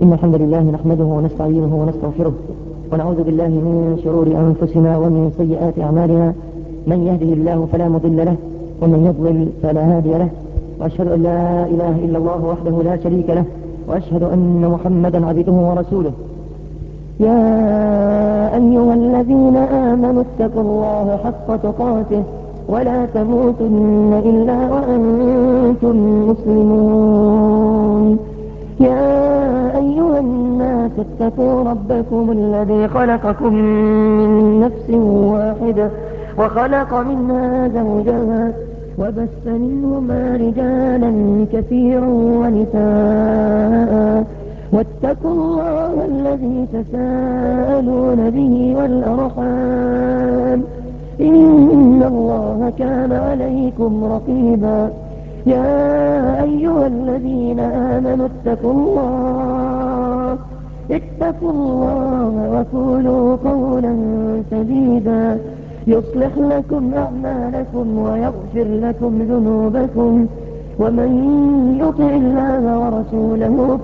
إن الحمد لله نحمده ونستعينه ونستغفره ونعوذ بالله من شرور أنفسنا ومن سيئات أعمالنا. من يهده الله فلا مضل له ومن يضلل فلا هادي له، وأشهد أن لا إله إلا الله وحده لا شريك له، وأشهد أن محمدا عبده ورسوله. يا أيها الذين آمنوا اتقوا الله حق تقاته ولا تموتن إلا وأنتم مسلمون. يا أيها الناس اتقوا ربكم الذي خلقكم من نفس واحدة وخلق منها زوجها وبث منهما رجالا كثيرا ونساء، واتقوا الله الذي تساءلون به والأرحام إن الله كان عليكم رقيبا. يا أيها الذين آمنوا اتقوا الله وقولوا قولا سديدا يصلح لكم أعمالكم ويغفر لكم ذنوبكم، ومن يطع الله ورسوله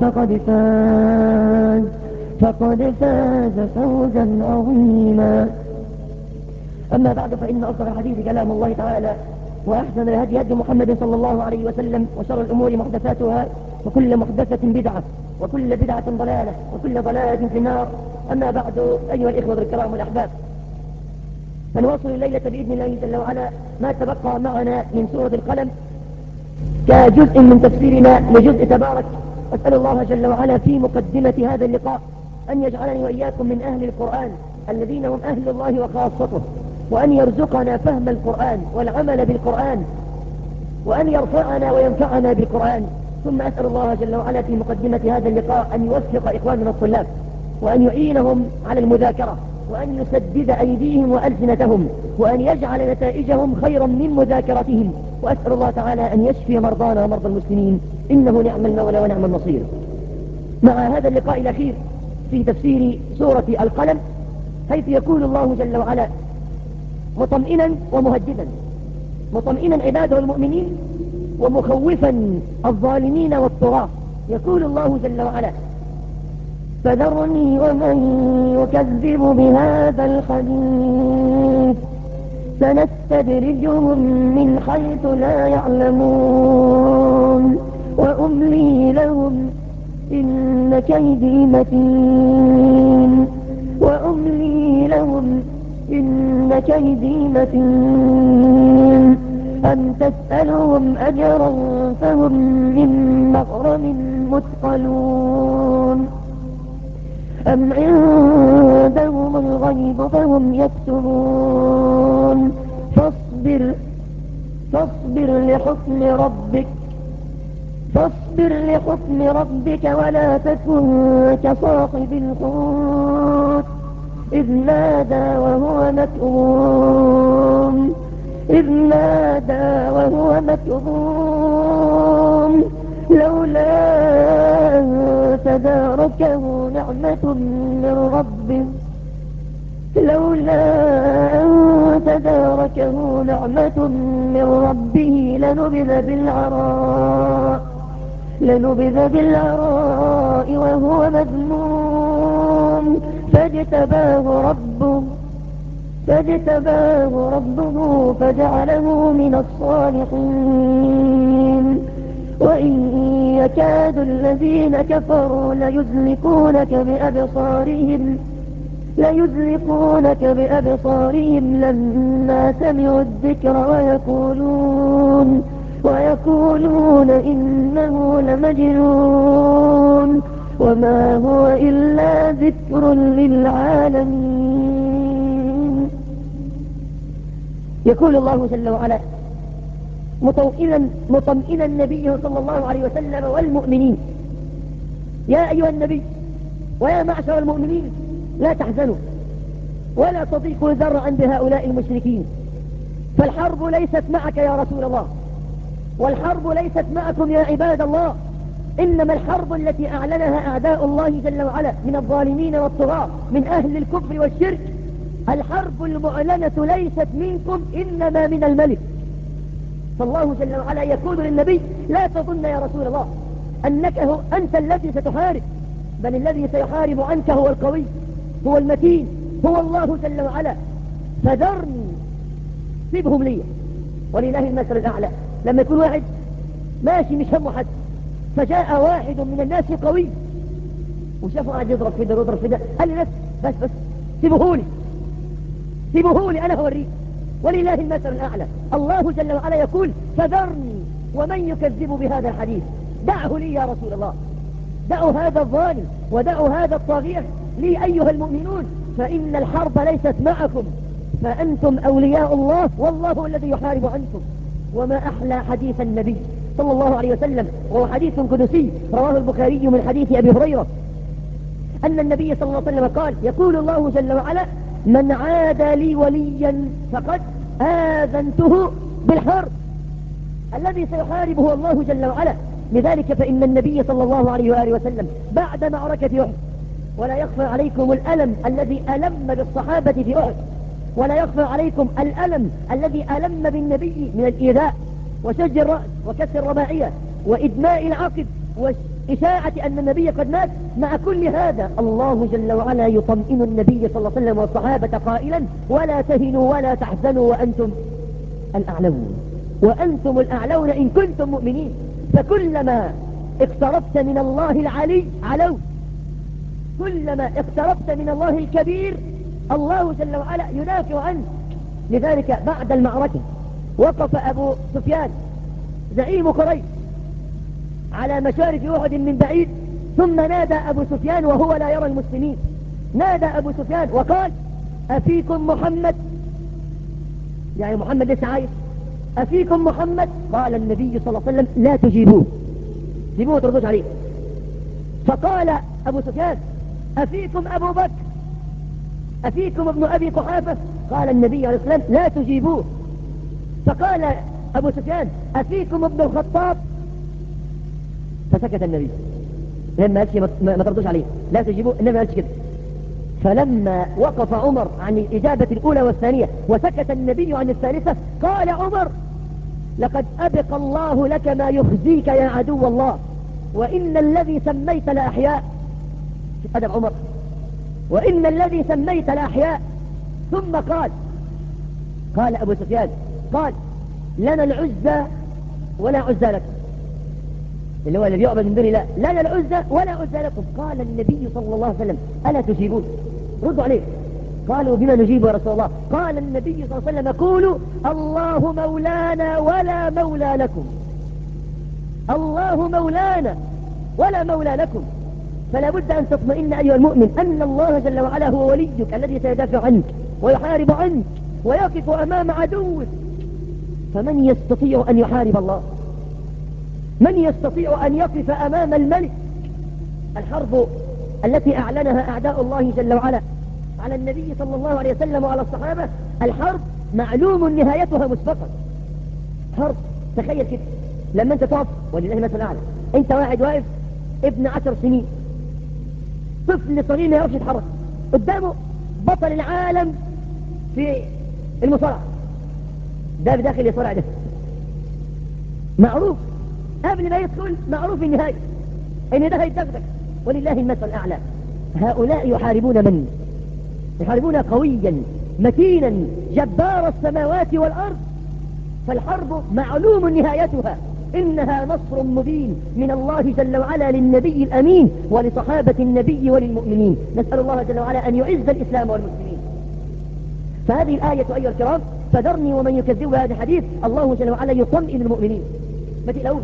فقد فاز فوزا عظيما. أما بعد، فإن أصدق الحديث كلام الله تعالى، وأحسن الهدي هدي محمد صلى الله عليه وسلم، وشر الأمور محدثاتها، وكل محدثة بدعة، وكل بدعة ضلالة، وكل ضلالة في النار. أما بعد، أيها الإخوة الكرام والأحباب، فنواصل الليلة بإذن الله جل وعلا ما تبقى معنا من سورة القلم كجزء من تفسيرنا لجزء تبارك. أسأل الله جل وعلا في مقدمة هذا اللقاء أن يجعلني وإياكم من أهل القرآن الذين هم أهل الله وخاصته، وأن يرزقنا فهم القرآن والعمل بالقرآن، وأن يرفعنا وينفعنا بالقرآن. ثم أسأل الله جل وعلا في مقدمة هذا اللقاء أن يوفق إخواننا الطلاب، وأن يعينهم على المذاكرة، وأن يسدد أيديهم وألسنتهم، وأن يجعل نتائجهم خيرا من مذاكرتهم. وأسأل الله تعالى أن يشفي مرضانا ومرضى المسلمين، إنه نعم المولى ونعم النصير. مع هذا اللقاء الأخير في تفسير سورة القلم، حيث يقول الله جل وعلا مطمئنا ومهددا، مطمئنا عباده المؤمنين ومخوفا الظالمين والطغاة. يقول الله جل وعلا: فذرني ومن يكذب بهذا الحديث سنستدرجهم من حيث لا يعلمون وأملي لهم إن كيدي متين وأملي لهم إن كيدي متين. أم تسألهم أجرا فهم من مغرم مثقلون أم عندهم الغيب فهم يكتبون. فاصبر لحكم ربك ولا تكن كصاحب الحوت إذ نادى وهو مكظوم لولا أن تداركه نعمة من ربه لنبذ بالعراء وهو مذموم فاجتباه ربه فجعله من الصالحين. وإن يكاد الذين كفروا ليزلقونك بأبصارهم لما سمعوا الذكر ويقولون إنه لمجنون وما هو إلا ذكر للعالمين. يقول الله جل وعلا مطمئنا النبي صلى الله عليه وسلم والمؤمنين: يا أيها النبي ويا معشر المؤمنين، لا تحزنوا ولا تضيقوا ذرعا بهؤلاء المشركين، فالحرب ليست معك يا رسول الله، والحرب ليست معكم يا عباد الله، إنما الحرب التي أعلنها أعداء الله جل وعلا من الظالمين والطغاة من أهل الكفر والشرك، الحرب المعلنة ليست منكم إنما من الملك. فالله جل وعلا يقول للنبي: لا تظن يا رسول الله أنت الذي ستحارب، بل الذي سيحارب عنك هو القوي، هو المتين، هو الله جل وعلا. فذرني، سيبهم لي، ولله المثل الأعلى. لما يكون واحد ماشي مش همه حد، فجاء واحد من الناس قوي وشافه قاعد يضرب كده ويضرب كده، قال لي بس سيبوهولي أنا هوريك، ولله المثل الأعلى. الله جل وعلا يقول فذرني ومن يكذب بهذا الحديث، دعه لي يا رسول الله، دعوا هذا الظالم ودعوا هذا الطاغية لي أيها المؤمنون، فإن الحرب ليست معكم، فأنتم أولياء الله والله الذي يحارب عنكم. وما أحلى حديث النبي صلى الله عليه وسلم، وهو حديث قدسي رواه البخاري من حديث أبي هريرة أن النبي صلى الله عليه وسلم قال يقول الله جل وعلا من عاد لي وليا فقد آذنته بالحرب. الذي سيحارب هو الله جل وعلا. لذلك فإن النبي صلى الله عليه وآله وسلم بعد معركة أحد، ولا يخفى عليكم الألم الذي ألم بالصحابة في أحد، ولا يخفى عليكم الألم الذي ألم بالنبي من الإيذاء وشج الرأس وكسر الرباعية وإدماء العقد وإشاعة أن النبي قد مات. مع كل هذا الله جل وعلا يطمئن النبي صلى الله عليه وسلم والصحابة قائلا ولا تهنوا ولا تحزنوا وأنتم الأعلون، وأنتم الأعلون إن كنتم مؤمنين. فكلما اقتربت من الله العلي علو، كلما اقتربت من الله الكبير الله جل وعلا يدافع عنك. لذلك بعد المعركة وقف أبو سفيان زعيم قريش على مشارف أحد من بعيد، ثم نادى أبو سفيان وهو لا يرى المسلمين، نادى أبو سفيان وقال أفيكم محمد؟ يعني محمد لسه عايش، أفيكم محمد؟ قال النبي صلى الله عليه وسلم لا تجيبوه، جيبوه وتردوش عليه. فقال أبو سفيان أفيكم أبو بكر؟ أفيكم ابن أبي قحافة؟ قال النبي عليه الصلاة والسلام لا تجيبوه. فقال أبو سفيان أفيكم ابن الخطاب؟ فسكت النبي، لما قالش ما تردوش عليه لا تجيبوه، النبي قالش كده. فلما وقف عمر عن الإجابة الأولى والثانية وسكت النبي عن الثالثة، قال عمر لقد أبقى الله لك ما يخزيك يا عدو الله، وإن الذي سميت لأحياء. أدب عمر، وإن الذي سميت لأحياء. ثم قال أبو سفيان قال لنا العزة ولا عزة لكم، اللي هو الذي يعبد من دون الله، لنا العزة ولا عزة لكم. قال النبي صلى الله عليه وسلم ألا تجيبون؟ ردوا عليه. قالوا بما نجيب يا رسول الله؟ قال النبي صلى الله عليه وسلم قولوا الله مولانا ولا مولى لكم، الله مولانا ولا مولى لكم. فلا بد أن تطمئن أيها المؤمن أن الله جل وعلا هو وليك الذي سيدافع عنك ويحارب عنك ويقف أمام عدوك. فمن يستطيع أن يحارب الله؟ من يستطيع أن يقف أمام الملك؟ الحرب التي أعلنها أعداء الله جل وعلا على النبي صلى الله عليه وسلم وعلى الصحابة، الحرب معلوم نهايتها مسبقا. حرب، تخيل كده لما أنت تقف، ولله المثل الأعلى، أنت واقف ابن 10 سنين، طفل صغير ما يعرفش يتحرك، قدامه بطل العالم في المصارعة، ده بداخل يصارع ده، معروف قبل ما يدخل، معروف النهاية ان ده هيدغدغ، ولله المثل الأعلى. هؤلاء يحاربون من؟ يحاربون قويا متينا جبار السماوات والأرض. فالحرب معلوم نهايتها، إنها نصر مبين من الله جل وعلا للنبي الأمين ولصحابة النبي وللمؤمنين. نسأل الله جل وعلا أن يعز الإسلام والمسلمين. فهذه الآية أيها الكرام فذرني ومن يكذب بهذا الحديث، الله جل وعلا يطمئن المؤمنين ما تقلقوش.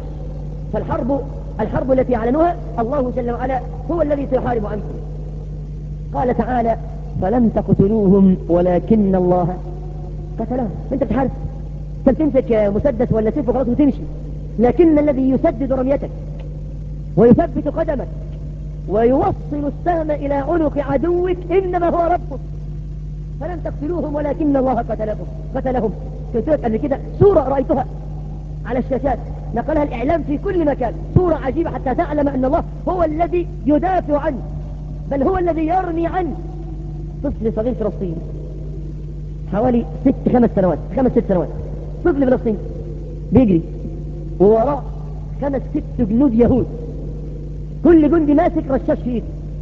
الحرب التي أعلنوها الله جل وعلا هو الذي سيحارب عنكم. قال تعالى فلم تقتلوهم ولكن الله قتلهم. انت بتحارب، انت بتمسك مسدس ولا سيف وخلاص وتمشي، لكن الذي يسدد رميتك ويثبت قدمك ويوصل السهم إلى عنق عدوك إنما هو ربك. فلم تقتلوهم ولكن الله قتلهم. قلت لك قبل كده صورة رأيتها على الشاشات نقلها الإعلام في كل مكان، صورة عجيبة حتى تعلم أن الله هو الذي يدافع عنه، بل هو الذي يرمي عنه. طفل صغير فلسطيني حوالي 5 6 سنوات، طفل فلسطيني بيجري ووراء 5 6 جنود يهود، كل جندي ماسك رشاش في ايده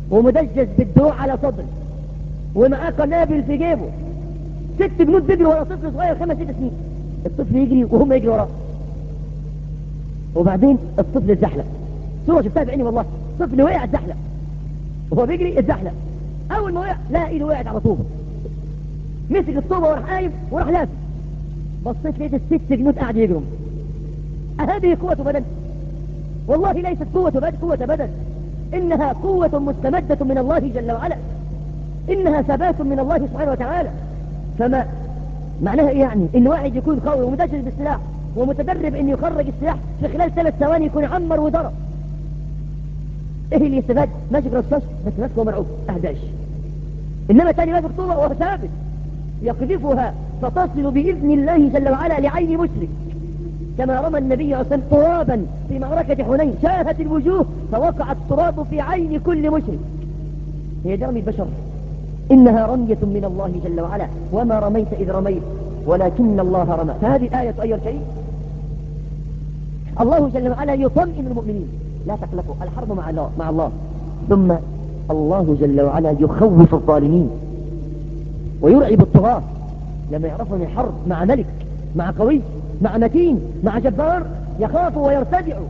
ومدجج بالدروع على صدره ومعاه قنابل في جيبه، 6 جنود بيجروا ورا طفل صغير 5 6 سنين، الطفل يجري وهم يجري وراه، وبعدين الطفل اتزحلق. صورة شفتها بعيني والله، طفل وقع اتزحلق وهو بيجري اتزحلق، اول ما وقع لا ايده وقعت على طوبه، مسك الطوبه وراح قايم وراح لافف، بصيت لقيت ال6 جنود قاعد يجروا. هذه قوة بدن؟ والله ليست قوة بدن، إنها قوة مستمدة من الله جل وعلا، إنها ثبات من الله سبحانه وتعالى. فما معناها إيه يعني؟ إن واحد يكون قوي ومدجج بالسلاح ومتدرب إنه يخرج السلاح في خلال 3 ثواني يكون عمر وضرب. إيه اللي يستفاد؟ ماسك رصاص بس ماسكه ومرعوب أهداش، إنما تاني ماسك طوبة وهو ثابت يقذفها فتصل بإذن الله جل وعلا لعين مشرك، كما رمى النبي صلى الله عليه وسلم ترابا في معركة حنين شاهت الوجوه فوقع التراب في عين كل مشرك. هي جرم البشر، إنها رمية من الله جل وعلا، وما رميت إذ رميت ولكن الله رمى. فهذه الآية أيها الكريم الله جل وعلا يطمئن المؤمنين، لا تقلقوا الحرب مع الله. ثم الله جل وعلا يخوف الظالمين ويرعب الطغاة لما يعرفوا ان الحرب مع ملك، مع قوي، مع متين، مع جبار، يخافوا ويرتدعوا.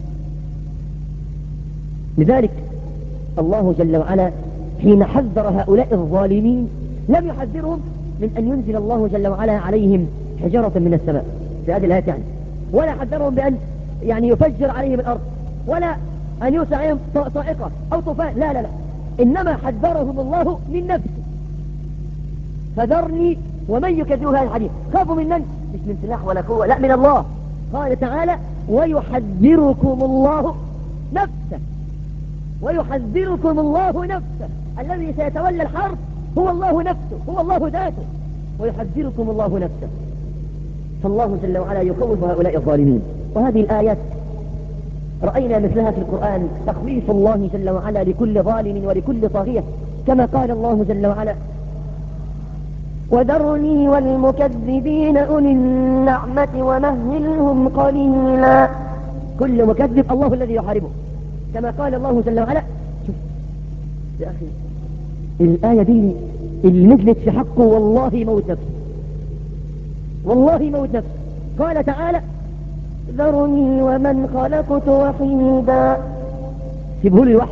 لذلك الله جل وعلا حين حذر هؤلاء الظالمين لم يحذرهم من أن ينزل الله جل وعلا عليهم حجرة من السماء في هذه الآية يعني، ولا حذرهم بأن يعني يفجر عليهم الأرض، ولا أن يوسع عليهم صاعقة أو طوفان، لا لا لا، إنما حذرهم الله من نفسه. فذرني ومن يكذب هذا الحديث، خافوا من مش من سلاح ولا قوة، لا من الله. قال تعالى ويحذركم الله نفسه، ويحذركم الله نفسه، الذي سيتولى الحرب هو الله نفسه، هو الله ذاته، ويحذركم الله نفسه. فالله جل وعلا يخوف هؤلاء الظالمين. وهذه الآيات رأينا مثلها في القرآن، تخويف الله جل وعلا لكل ظالم ولكل طاغية، كما قال الله جل وعلا وذرني والمكذبين أولي النعمة ومهلهم قليلا. كل مكذب الله الذي يحاربه، كما قال الله جل وعلا. شوف يا أخي الآية دي اللي نزلت في حقه والله موت نفسه، والله موت نفسه. قال تعالى ذرني ومن خلقت وحيدا، سيبه لي وحده،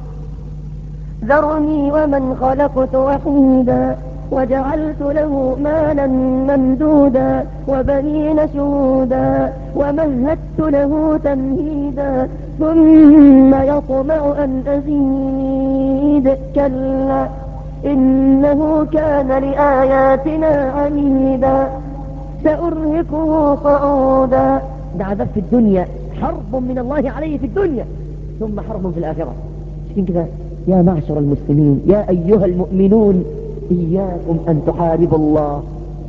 ذرني ومن خلقت وحيدا وجعلت له مالا ممدودا وبنين شهودا ومهدت له تمهيدا ثم يطمع أن أزيد كلا إنه كان لآياتنا عنيدا سأرهقه صعودا. ده عذاب في الدنيا، حرب من الله عليه في الدنيا، ثم حرب في الآخرة. عشان كده يا معشر المسلمين، يا أيها المؤمنون، إياكم أن تحاربوا الله.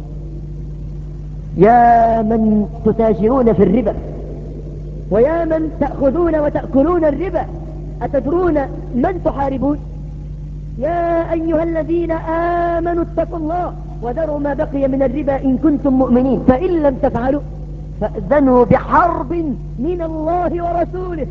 يا من تتاجرون في الربا، ويا من تأخذون وتأكلون الربا، أتدرون من تحاربون؟ يا أيها الذين آمنوا اتقوا الله وذروا ما بقي من الربا إن كنتم مؤمنين، فإن لم تفعلوا فأذنوا بحرب من الله ورسوله.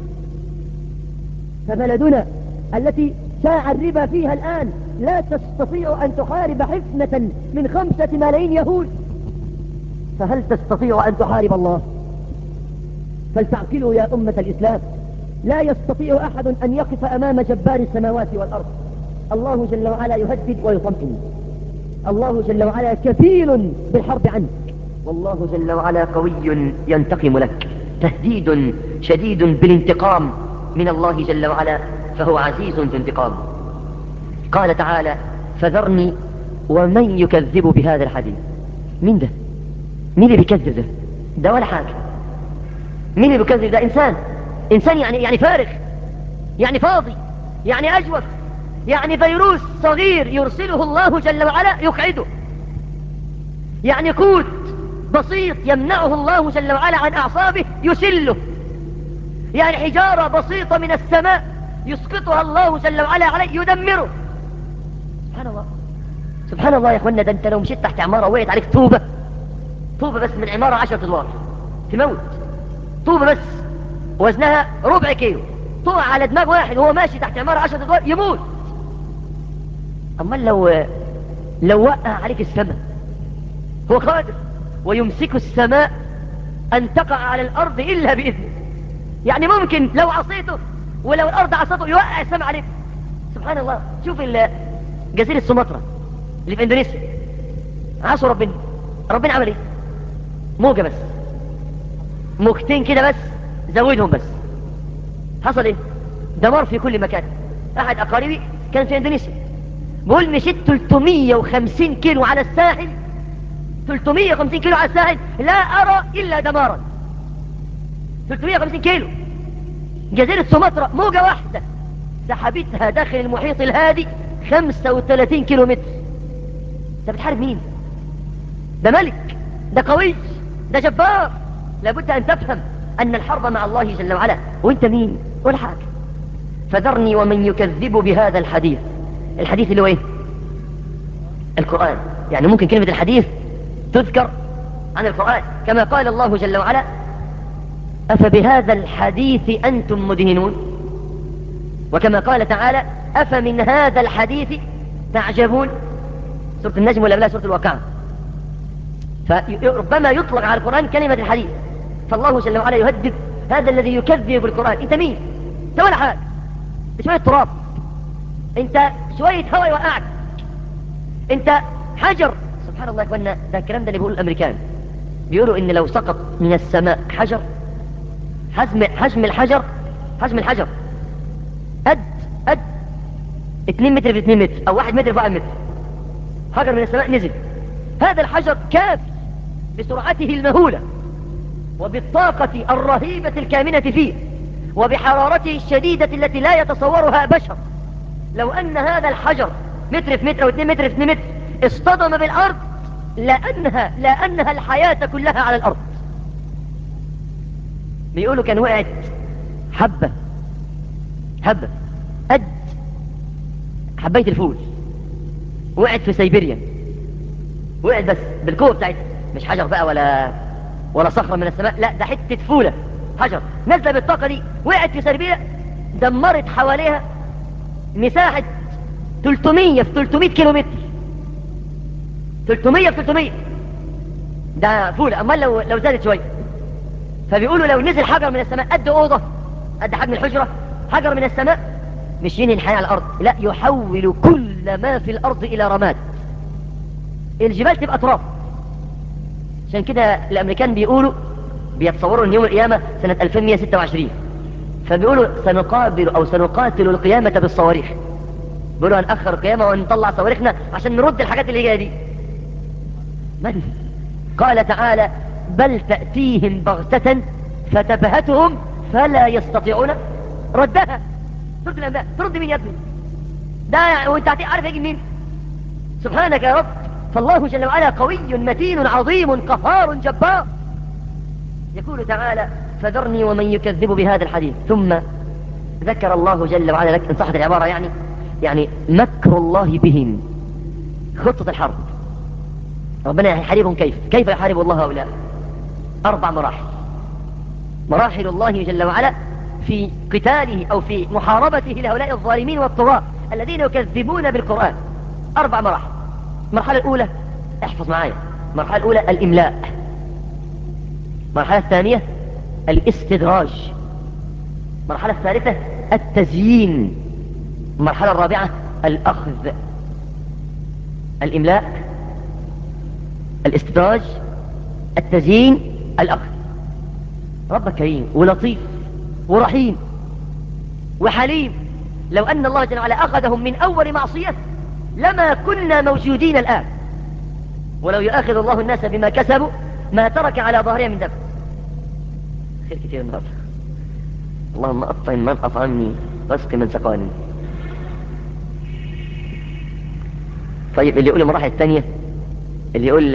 فبلدنا التي شاع الربا فيها الآن لا تستطيع أن تحارب حفنة من 5 ملايين يهود، فهل تستطيع أن تحارب الله؟ فلتعقلوا يا أمة الإسلام، لا يستطيع أحد أن يقف أمام جبار السماوات والأرض. الله جل وعلا يهدد ويطمئن، الله جل وعلا كفيل بالحرب عنك، والله جل وعلا قوي ينتقم لك، تهديد شديد بالانتقام من الله جل وعلا، فهو عزيز في انتقامه. قال تعالى فذرني ومن يكذب بهذا الحديث. مين ده؟ مين اللي بيكذب ده؟ ده ولا حاجة. مين اللي بيكذب ده؟ إنسان يعني فارغ، يعني فاضي، يعني أجوف، يعني فيروس صغير يرسله الله جل وعلا يقعده، يعني قوت بسيط يمنعه الله جل وعلا عن أعصابه يسله، يعني حجارة بسيطة من السماء يسقطها الله جل وعلا عليه يدمره. سبحان الله، سبحان الله يا اخوانا. ده انت لو مشيت تحت عمارة وقعت عليك طوبة بس من عمارة 10 أدوار تموت، طوبة بس وزنها ربع كيلو تقع على دماغ واحد وهو ماشي تحت عمارة 10 ادوار يموت. اما لو وقع عليك السماء، هو قادر ويمسك السماء ان تقع على الارض الا باذنه. يعني ممكن لو عصيته ولو الارض عصته يوقع السماء عليك. سبحان الله. شوف جزيرة سومطرة اللي في اندونيسيا، عصوا ربنا عمل ايه؟ موجة بس، موجتين كده بس، زودهم بس، حصل ايه؟ دمار في كل مكان. احد اقاربي كان في اندونيسيا بقول مشيت 350 كيلو على الساحل، 350 كيلو على الساحل لا ارى الا دمارا. 350 كيلو، جزيرة سومطرة موجة واحدة سحبتها داخل المحيط الهادي 35 كيلو متر. انت بتحارب مين؟ ده ملك، ده قوي، ده جبار. لابد ان تفهم ان الحرب مع الله جل وعلا، وانت مين؟ ولا حاجة. فذرني ومن يكذب بهذا الحديث. الحديث اللي هو ايه؟ القرآن. يعني ممكن كلمة الحديث تذكر عن القرآن، كما قال الله جل وعلا أفبهذا الحديث أنتم مدهنون، وكما قال تعالى أفمن هذا الحديث تعجبون. سورة النجم ولا لا سورة الواقعة. فربما يطلق على القرآن كلمة الحديث. فالله جل وعلا يهدد هذا الذي يكذب بالقرآن. انت مين؟ انت ولا حاجة، شوية تراب، انت شوية هوا يوقعك، انت حجر. سبحان الله يا اخوانا، ده الكلام ده اللي بيقول الامريكان. بيقولوا ان لو سقط من السماء حجر، حجم الحجر قد 2 متر في 2 متر او 1 متر في 1 متر، حجر من السماء نزل، هذا الحجر كاف بسرعته المهولة وبالطاقة الرهيبة الكامنة فيه وبحرارته الشديدة التي لا يتصورها بشر، لو ان هذا الحجر متر في متر او 2 متر في 2 متر اصطدم بالارض لانها الحياة كلها على الارض. بيقولوا كان وقعت حبة قد حباية الفول، وقعت في سيبيريا، وقعت بس بالقوة بتاعتها، مش حجر بقى ولا صخرة من السماء، لا ده حتة فولة حجر نزل بالطاقة دي، وقعت في سيبيريا، دمرت حواليها مساحة 300 في 300 كيلو متر. 300 في 300 ده فولة. اما لو زادت شوية، فبيقولوا لو نزل حجر من السماء قد أوضة، قد حجم الحجرة، حجر من السماء، مش ينهي الحياة على الأرض، لا يحول كل ما في الأرض إلى رماد، الجبال تبقى تراب. عشان كده الأمريكان بيتصوروا أن يوم القيامة سنة 2126، فبيقولوا سنقاتل القيامة بالصواريخ. بيقولوا هنأخر القيامة ونطلع صواريخنا عشان نرد الحاجات اللي جاية دي. من؟ قال تعالى بل تأتيهم بغتة فتبهتهم فلا يستطيعون ردها. سورة الأنبياء. ترد مين يا ابني؟ ده وانت عارف يجي مين؟ سبحانك يا رب. فالله جل وعلا قوي متين عظيم قهار جبار. يقول تعالى فذرني ومن يكذب بهذا الحديث. ثم ذكر الله جل وعلا لك إن صحت العبارة يعني مكر الله بهم، خطة الحرب. ربنا يحاربهم كيف يحارب الله هؤلاء؟ 4 مراحل الله جل وعلا في قتاله أو في محاربته لهؤلاء الظالمين والطغاة الذين يكذبون بالقرآن. 4 مراحل. المرحلة الأولى احفظ معايا، المرحلة الأولى الإملاء، المرحلة الثانية الاستدراج، المرحلة الثالثة التزيين، المرحلة الرابعة الأخذ. الإملاء، الاستدراج، التزيين، الأخذ. ربك كريم ولطيف ورحيم وحليم. لو أن الله جل وعلا أخذهم من أول معصية لما كنا موجودين الآن. ولو يؤاخذ الله الناس بما كسبوا ما ترك على ظهرها من دم. خير كثير النهارده. اللهم أطعم من أطعمني واسق من سقاني. طيب اللي يقول المراحل الثانية، اللي يقول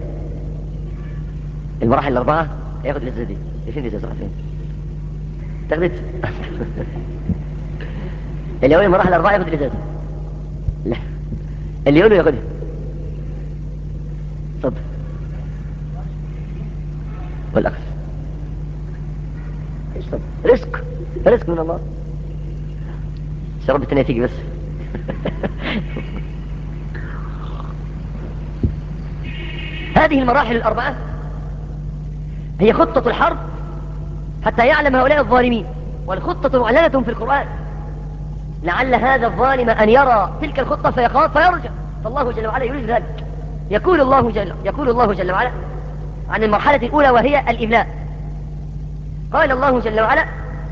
المراحل ال4 ياخد الإجازة دي. فين الإجازة فين؟ تاخدت اللي يقول المراحل ال4 ياخد الإجازة. لا اللي يقوله ياخدها. صدق والأخذ. رزق من الله. شرب التانية تيجي بس. هذه المراحل الأربعة هي خطة الحرب حتى يعلم هؤلاء الظالمين، والخطة معلنة في القرآن، لعل هذا الظالم أن يرى تلك الخطة فيخاف فيرجع، فالله جل وعلا يريد ذلك. يقول الله جل وعلا عن المرحلة الأولى وهي الإملاء. قال الله جل وعلا: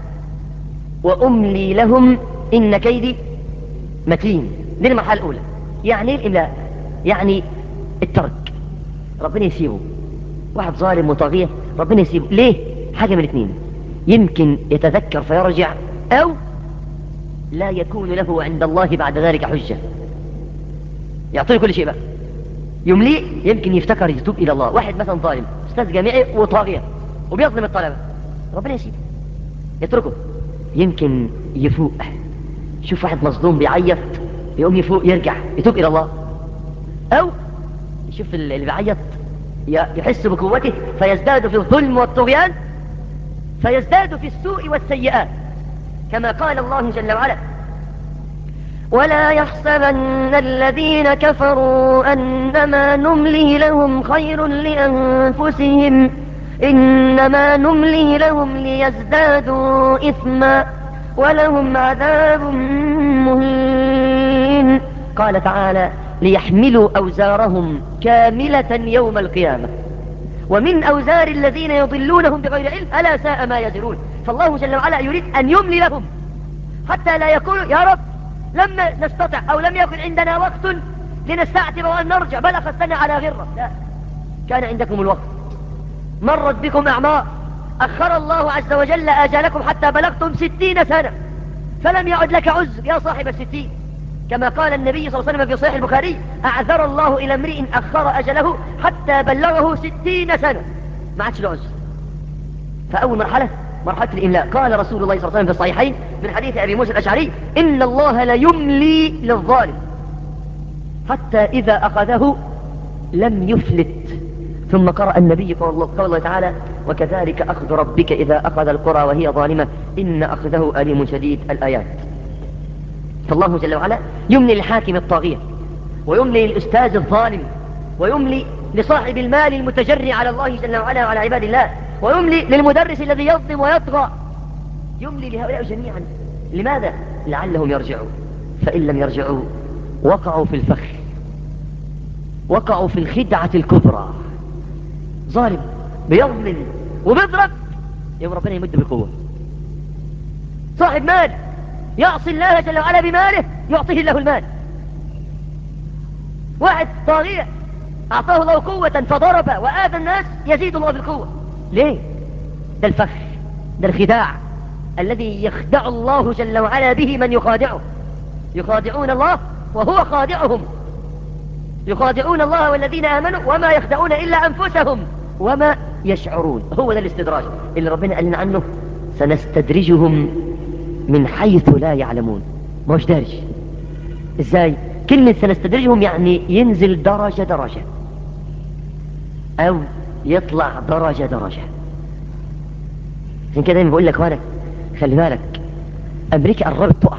وأملي لهم إن كيدي متين. دي المرحلة الأولى. يعني إيه الإملاء؟ يعني الترك. ربنا يسيبه، واحد ظالم وطاغية ربنا يسيبه. ليه؟ حاجة من الاثنين: يمكن يتذكر فيرجع، أو لا يكون له عند الله بعد ذلك حجة. يعطيه كل شيء بقى، يمليه، يمكن يفتكر يتوب إلى الله. واحد مثلا ظالم أستاذ جامعي وطاغية وبيظلم الطلبة، ربنا يسيبه يتركه. يمكن يفوق، شوف واحد مظلوم بيعيط يقوم يفوق يرجع يتوب إلى الله. أو يشوف اللي بيعيط يحس بقوته فيزداد في الظلم والطغيان، فيزداد في السوء والسيئات، كما قال الله جل وعلا: ولا يحسبن الذين كفروا أنما نملي لهم خير لأنفسهم إنما نملي لهم ليزدادوا إثما ولهم عذاب مهين. قال تعالى: ليحملوا أوزارهم كاملة يوم القيامة ومن أوزار الذين يضلونهم بغير علم ألا ساء ما يزرون. فالله جل وعلا يريد أن يملي لهم حتى لا يقولوا: يا رب لم نستطع أو لم يكن عندنا وقت لنستعتب وأن نرجع، بل أخذتنا على غرة. لا، كان عندكم الوقت، مرت بكم أعمار، أخر الله عز وجل آجالكم حتى بلغتم 60 سنة، فلم يعد لك عذر يا صاحب 60. كما قال النبي صلى الله عليه وسلم في صحيح البخاري: أعذر الله إلى امرئ أخر أجله حتى بلغه 60 سنة، ما عادش له عذر. فأول مرحلة الإملاء. قال رسول الله صلى الله عليه وسلم في الصحيحين من حديث أبي موسى الأشعري: إن الله ليملي للظالم حتى إذا أخذه لم يفلت. ثم قرأ النبي قول الله تعالى: وكذلك أخذ ربك إذا أخذ القرى وهي ظالمة إن أخذه أليم شديد. الآيات. فالله جل وعلا يملي للحاكم الطاغية، ويملي للأستاذ الظالم، ويملي لصاحب المال المتجري على الله جل وعلا وعلى عباد الله، ويملي للمدرس الذي يظلم ويطغى. يملي لهؤلاء جميعا. لماذا؟ لعلهم يرجعوا، فإن لم يرجعوا وقعوا في الفخ، وقعوا في الخدعة الكبرى. ظالم بيظلم وبيضرب، يوم ربنا يمد بالقوة. صاحب مال يعصي الله جل وعلا بماله يعطيه الله المال. واحد طاغية أعطاه الله قوة فضرب وآذى الناس يزيد الله بالقوة. ليه؟ ده الفخ، ده الخداع الذي يخدع الله جل وعلا به من يخادعه. يخادعون الله وهو خادعهم، يخادعون الله والذين آمنوا وما يخدعون إلا أنفسهم وما يشعرون. هو ده الاستدراج اللي ربنا قال لنا عنه: سنستدرجهم من حيث لا يعلمون. مش دارج. ازاي؟ كلمة سنستدرجهم يعني ينزل درجة درجة او يطلع درجة درجة. عشان كده دايما بقول لك وانا خلي بالك، امريكا قربت تقع،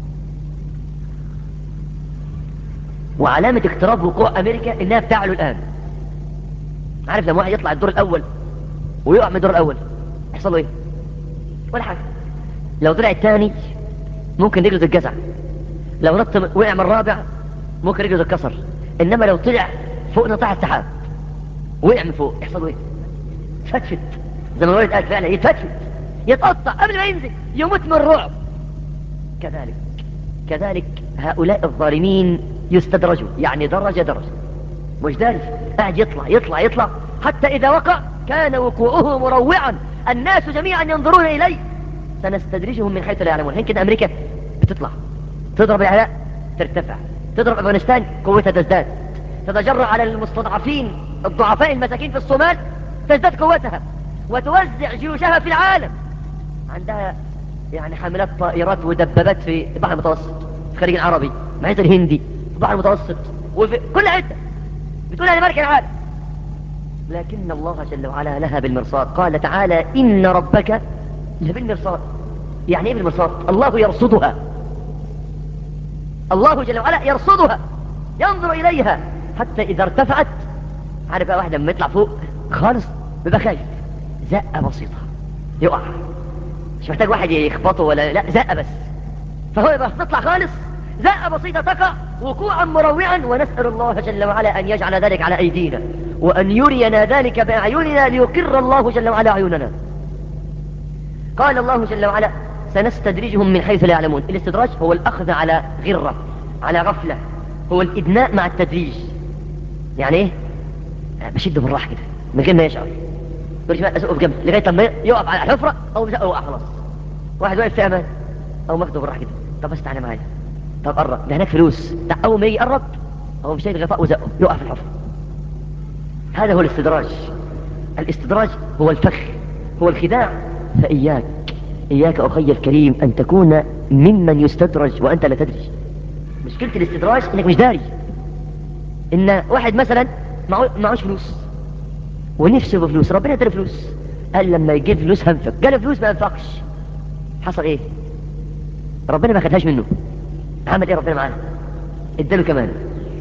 وعلامة اقتراب وقوع امريكا انها بتعلو الان. عارف لما واحد يطلع الدور الاول ويقع من الدور الاول يحصل له ايه؟ ولا حاجة. لو طلع الثاني ممكن رجله تتجزع، لو نط وقع من الرابع ممكن رجله تتكسر. انما لو طلع فوق نطاع السحاب وقع من فوق يحصل له ايه؟ يتفتفت، زي ما الولد قال فعلا، يتفتفت، يتقطع قبل ما ينزل، يموت من الرعب. كذلك هؤلاء الظالمين يستدرجوا، يعني درجة درجة. مش دارج، قاعد يطلع حتى إذا وقع كان وقوعه مروعا، الناس جميعا ينظرون إليه. سنستدرجهم من حيث لا يعلمون. هين كده أمريكا بتطلع تضرب العراق ترتفع، تضرب أفغانستان قوتها تزداد، تتجرأ على المستضعفين الضعفاء المساكين في الصومال تزداد قوتها، وتوزع جيوشها في العالم. عندها يعني حاملات طائرات ودبابات في البحر المتوسط، في الخليج العربي، المحيط الهندي، في البحر المتوسط، وفي كل حته بتقول انا ملك العالم. لكن الله جل وعلا لها بالمرصاد. قال تعالى: ان ربك لبالمرصاد. يعني ايه بالمرصاد؟ الله يرصدها. الله جل وعلا يرصدها، ينظر إليها حتى إذا ارتفعت. عارف بقى واحد لما يطلع فوق خالص بيبقى خايف، زقة بسيطة يقع، مش محتاج واحد يخبطه ولا لا، زقة بس. فهو يبقى تطلع خالص زقة بسيطة تقع وقوعا مروعا، ونسأل الله جل وعلا أن يجعل ذلك على أيدينا وأن يرينا ذلك بأعيننا ليقر الله جل وعلا عيوننا. قال الله جل وعلا سنستدرجهم من حيث لا يعلمون. الاستدراج هو الأخذ على غرة، على غفلة، هو الإدناء مع التدريج. يعني إيه؟ بشده بالراحة كده من غير ما يشعر، كل شوية أزقه بجنب لغاية لما يقف على حفرة أو زقه وقع خلاص. واحد واقف في أمان أو ماخده بالراحة كده، طب بس تعالى معايا، طب قرب، ده هناك فلوس، أول ما يجي يقرب هو مش شايل الغطاء وزقه يقع في الحفرة. هذا هو الاستدراج. الاستدراج هو الفخ، هو الخداع. فإياك إياك أخي الكريم أن تكون ممن يستدرج وأنت لا تدري. مشكلة الاستدراج إنك مش داري. إن واحد مثلا معوش فلوس ونفسه بفلوس، ربنا اداله فلوس، قال لما يجيب فلوس هنفق، جاله فلوس ما ينفقش، حصل ايه؟ ربنا ما خدهاش منه، عمل ايه ربنا معاه؟ اداله كمان.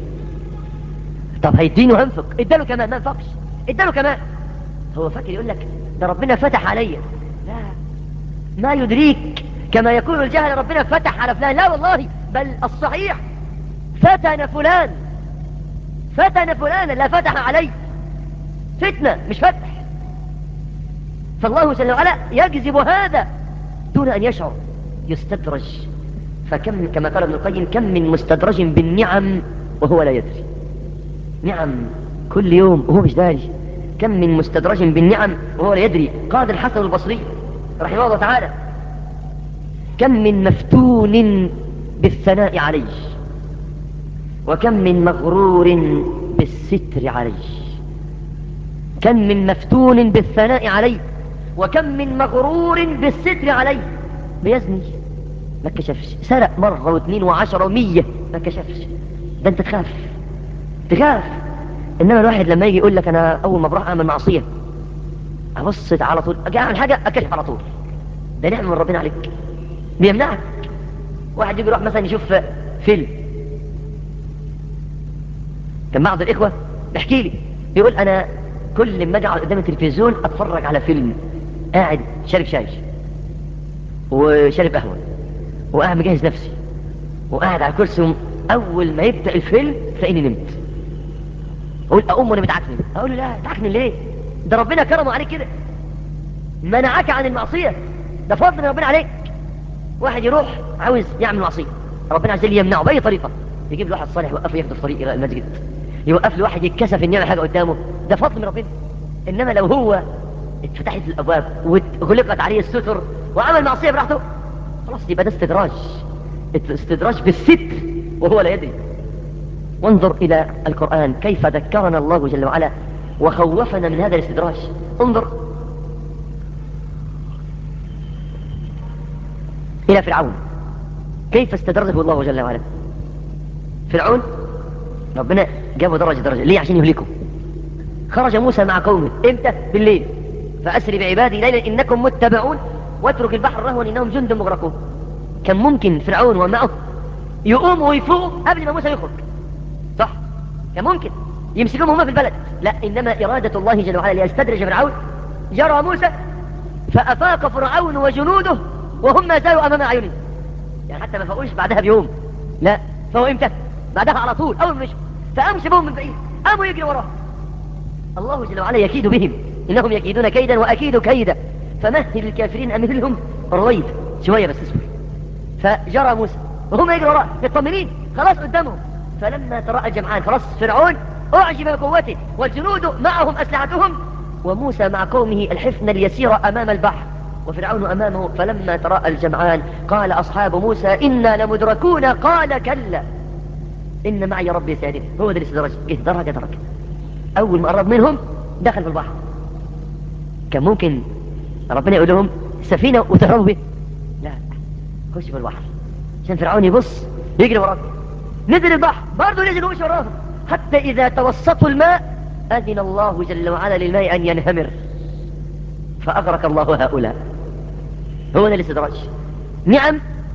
طب هيدينه هنفق، اداله كمان ما ينفقش، اداله كمان. هو فاكر يقول لك ده ربنا فتح عليا، لا، ما يدريك كما يقول الجهل ربنا فتح على فلان، لا والله، بل الصحيح فتن فلان، فتن فلانا لا فتح عليه، فتنة مش فتح. فالله جل وعلا يجذب هذا دون أن يشعر، يستدرج. فكم كما قال ابن القيم كم من مستدرج بالنعم وهو لا يدري، نعم كل يوم وهو مش داري. كم من مستدرج بالنعم وهو لا يدري. قال الحسن البصري رحمه الله تعالى كم من مفتون بالثناء عليه وكم من مغرور بالستر عليه. كم من مفتون بالثناء عليه وكم من مغرور بالستر عليه. بيزني ما كشفش، سرق مرة واثنين وعشرة ومية ما كشفش، ده انت تخاف، تخاف. انما الواحد لما يجي يقول لك انا اول ما بروح اعمل معصية ابص على طول، اجي اعمل حاجة اكشف على طول، ده نعمة من ربنا عليك، بيمنعك. واحد يجي يروح مثلا يشوف فيلم، كان بعض الاخوة بيحكي لي يقول انا كل ما اجي قدام التلفزيون اتفرج على فيلم، قاعد شارب شاي وشارب قهوة وقاعد مجهز نفسي وقاعد على الكرسي، اول ما يبدأ الفيلم تلاقيني نمت. اقول اقوم وانا متعكنن، اقول له لا تعكنن ليه؟ ده ربنا كرمه عليك كده، منعك عن المعصية، ده فضل من ربنا عليك. واحد يروح عاوز يعمل معصية، ربنا عز وجل يمنعه بأي طريقة، يجيب له واحد صالح يوقفه ياخده في طريق الى المسجد، يوقف له واحد يتكسف ان يعمل حاجة قدامه، ده فضل من ربنا. انما لو هو اتفتحت الابواب وغلقت عليه الستر وعمل معصية براحته، خلاص يبقى ده استدراج، استدراج بالستر وهو لا يدري. وانظر إلى القرآن كيف ذكرنا الله جل وعلا وخوفنا من هذا الاستدراج. انظر إلى فرعون كيف استدرجه الله جل وعلا. فرعون ربنا جابه درجة ليه؟ عشان يهلكه. خرج موسى مع قومه امتى؟ بالليل، فأسري بعبادي ليلا إنكم متبعون واترك البحر رهوا إنهم جند مغرقون. كان ممكن فرعون ومعه يقوم ويفوق قبل ما موسى يخرج، صح؟ كان ممكن يمسكهم هما في البلد، لا، إنما إرادة الله جل وعلا ليستدرج فرعون جرى موسى فأفاق فرعون وجنوده وهم ما زالوا أمام أعينهم. يعني حتى ما فاقوش بعدها بيوم، لا، فهو إمتى؟ بعدها على طول، أول ما مشوا فقاموا سبوهم من بعيد، قاموا يجري وراهم. الله جل وعلا يكيد بهم إنهم يكيدون كيدا وأكيد كيدا فمهل الكافرين أمهلهم رويدا، شوية بس اصبر. فجرى موسى وهم يجروا وراه مطمنين خلاص قدامهم. فلما تراءى الجمعان خلاص فرعون أعجب بقوته والجنود معهم أسلحتهم وموسى مع قومه الحفن اليسير أمام البحر وفرعون أمامه. فلما تراءى الجمعان قال أصحاب موسى إنا لمدركون قال كلا إن معي ربي سيهدين. هو ده الاستدراج، جه درجة درجة. أول ما قرب منهم دخل في البحر. كان ممكن ربنا يقول لهم سفينة وتهربوا به، لا، خش في البحر عشان فرعون يبص يجري وراهم. نزل البحر برضه نزل ومشي وراهم حتى إذا توسطوا الماء أذن الله جل وعلا للماء أن ينهمر فأغرق الله هؤلاء. هو ده الاستدراج. نعم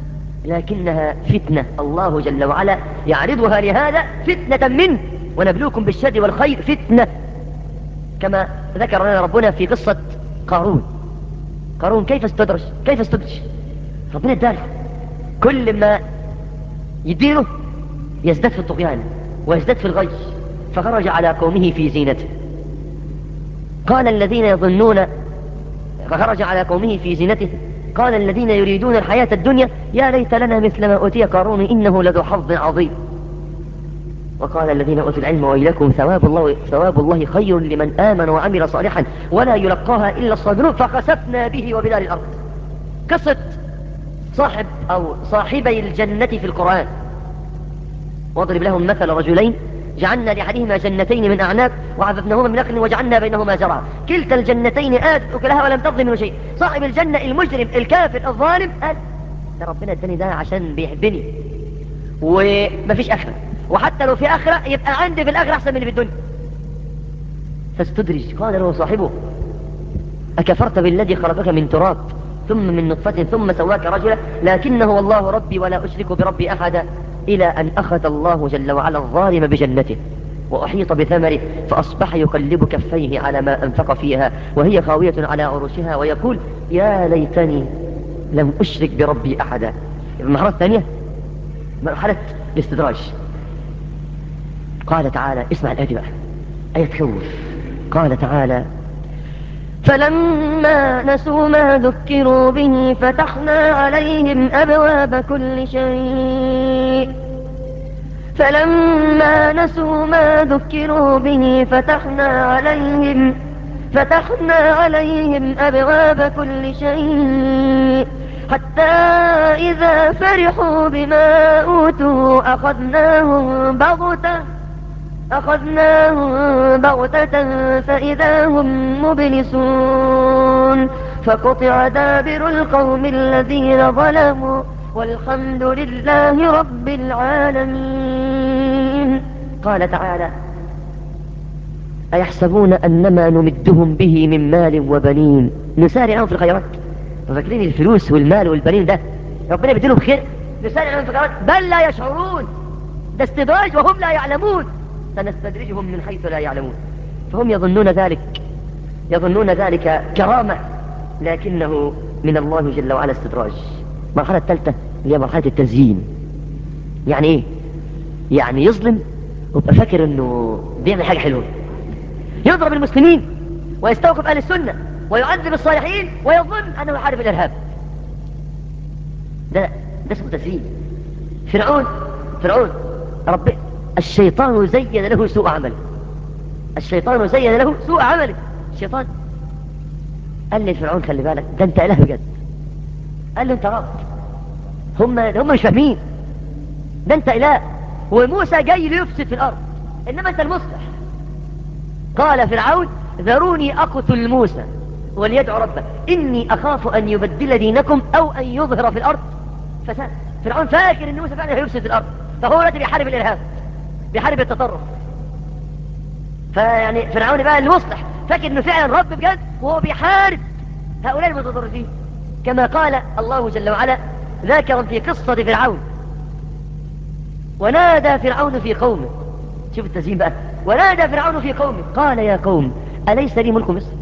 لكنها فتنة الله جل وعلا يعرضها لهذا فتنة منه، ونبلوكم بالشر والخير فتنة، كما ذكر لنا ربنا في قصة قارون كيف استدرج ربنا اداله كل ما يديره يزداد في الطغيان ويزداد في الغي، فخرج على قومه في زينته. قال الذين يظنون فخرج على قومه في زينته قال الذين يريدون الحياة الدنيا يا ليت لنا مثل ما أوتي قارون إنه لذو حظ عظيم. وقال الذين أوتوا العلم ويلكم ثواب الله خير لمن آمن وعمل صالحا ولا يلقاها إلا الصابرون فخسفنا به وبدار الأرض. قصة صاحبي الجنة في القرآن. واضرب لهم مثل رجلين جعلنا لأحدهما جنتين من أعناب وعذبناهما من نخل وجعلنا بينهما زرعا كلتا الجنتين آتت أكلها ولم تظلم منه شيء. صاحب الجنة المجرم الكافر الظالم قال ده ربنا اداني ده عشان بيحبني ومفيش آخرة، وحتى لو في آخرة يبقى عندي في الآخرة أحسن من اللي في الدنيا. فاستدرج قال له صاحبه أكفرت بالذي خلقك من تراب ثم من نطفة ثم سواك رجلا لكنه والله ربي ولا أشرك بربي أحدا إلى أن أخذ الله جل وعلا الظالم بجنته وأحيط بثمره فأصبح يقلب كفيه على ما أنفق فيها وهي خاوية على عروشها ويقول يا ليتني لم أشرك بربي أحدا. المرحلة الثانية مرحلة الاستدراج. قال تعالى اسمع الآية بقى آية تخوف. قال تعالى فلما نسوا ما ذكروا به فتحنا عليهم أبواب كل شيء أبواب كل شيء حتى إذا فرحوا بما أوتوا أخذناهم بغتة فإذا هم مبلسون فقطع دابر القوم الذين ظلموا والحمد لله رب العالمين. قال تعالى أيحسبون أنما نمدهم به من مال وبنين نسارع لهم في الخيرات. فاكرين الفلوس والمال والبنين ده ربنا بيديلهم خير؟ نسارع لهم في الخيرات بل لا يشعرون. ده استدراج وهم لا يعلمون. سنستدرجهم من حيث لا يعلمون. فهم يظنون ذلك كرامة لكنه من الله جل وعلا استدراج. المرحلة الثالثة اللي هي مرحلة التزيين. يعني ايه؟ يعني يظلم ويبقى فاكر انه بيعمل حاجة حلوة، يضرب المسلمين ويستوقف اهل السنة ويعذب الصالحين ويظن انه يحارب الارهاب. ده اسمه تزيين. فرعون الشيطان زين له سوء عمله. الشيطان قال لفرعون خلي بالك ده انت اله بجد. قال له انت رب، هم مش فاهمين، ده انت اله وموسى جاي ليفسد في الارض انما انت المصلح. قال فرعون ذروني اقتل موسى وليدعو ربه اني اخاف ان يبدل دينكم او ان يظهر في الارض فساد. فرعون فاكر ان موسى فعلا هيفسد في الارض، فهو الذي بيحارب الارهاب، بيحارب التطرف. فيعني فرعون بقى المصلح فاكر انه فعلا رب بجد وهو بيحارب هؤلاء المتطرفين. كما قال الله جل وعلا ذاكرا في قصة فرعون ونادى فرعون في قومه. شوف التزيين بقى. ونادى فرعون في قومه قال يا قوم أليس لي ملك مصر؟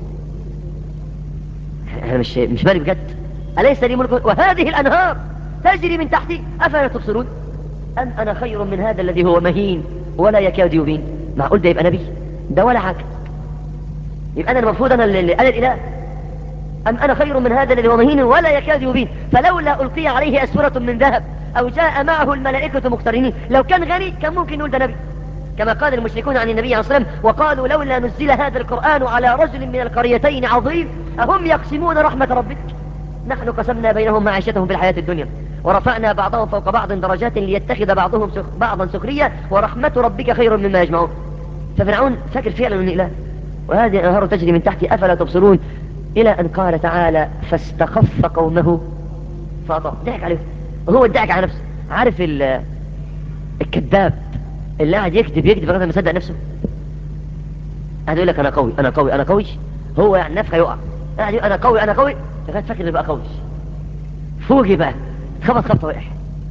أنا مش مالي بجد. أليس لي ملك وهذه الأنهار تجري من تحتي أفلا تبصرون أم أنا خير من هذا الذي هو مهين ولا يكاد يبين. معقول ده يبقى نبي؟ ده ولا حاجة. يبقى أنا المفروض أنا الإله؟ أم أنا خير من هذا الذي هو مهين ولا يكاد يبين فلولا ألقي عليه أسورة من ذهب أو جاء معه الملائكة مقترنين. لو كان غني كان ممكن نقول ده نبي، كما قال المشركون عن النبي عليه الصلاة والسلام وقالوا لولا نزل هذا القرآن على رجل من القريتين عظيم أهم يقسمون رحمة ربك نحن قسمنا بينهم معيشتهم في الحياة الدنيا ورفعنا بعضهم فوق بعض درجات ليتخذ بعضهم بعضا سخريا ورحمة ربك خير مما يجمعون. ففرعون فاكر فعلا أن إله وهذه الأنهار تجري من تحتي أفلا تبصرون إلى أن قال تعالى فاستخف قومه فأطاعوا. ضحك عليه، وهو ادعك على نفسه. عارف الكذاب اللي قاعد يكذب لغاية ما يصدق نفسه، قاعد يقول لك أنا قوي أنا قوي أنا قوي، هو يعني نفخه يقع قاعد يقول أنا قوي أنا قوي لغاية فاكر إنه بقى قوي. فوقي بقى خبط خبطة وقع.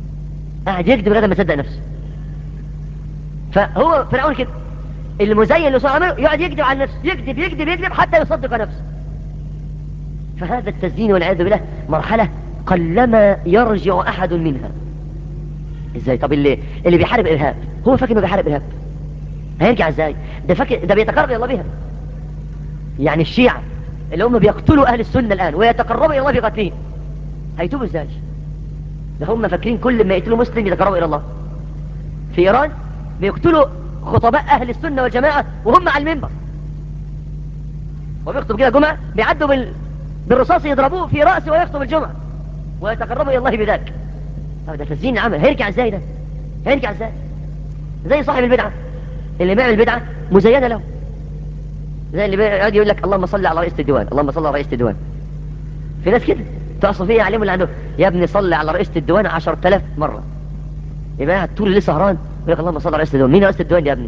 قاعد يكذب لغايه ما صدق نفسه. فهو فرعون كده، المزين لصنع عمله يقعد يكذب على نفسه، يكذب يكذب يكذب حتى يصدق نفسه. فهذا التزيين والعياذ بالله مرحلة قلما يرجع أحد منها. ازاي؟ طب اللي بيحارب إرهاب هو فاكر انه بيحارب إرهاب، هيرجع ازاي؟ ده فاكر ده بيتقرب إلى الله بها. يعني الشيعة اللي هم بيقتلوا أهل السنة الآن ويتقربوا إلى الله بقتلهم، هيتوبوا ازاي؟ ده هم فاكرين كل ما يقتلوا مسلم يتقربوا إلى الله. في إيران بيقتلوا خطباء أهل السنة والجماعة وهم على المنبر، وبيخطب كده جمعة بيعدوا بالرصاص يضربوه في رأسه ويخطب الجمعة ويتقربوا إلى الله بذلك. طب ده تزيين العمل، هيرجع ازاي ده؟ هيرجع ازاي؟ زي صاحب البدعة اللي بيعمل بدعة مزينة له، زي اللي بيقعد يقول لك اللهم صل على رئيس الديوان، اللهم صل على رئيس الديوان. في ناس كده تعصب فيه يعلموا اللي عنده، يا ابني صل على رئيس الديوان 10,000 مرة. يبقى قاعد طول الليل سهران يقول لك اللهم صل على رئيس الديوان. مين رئيس الديوان يا ابني؟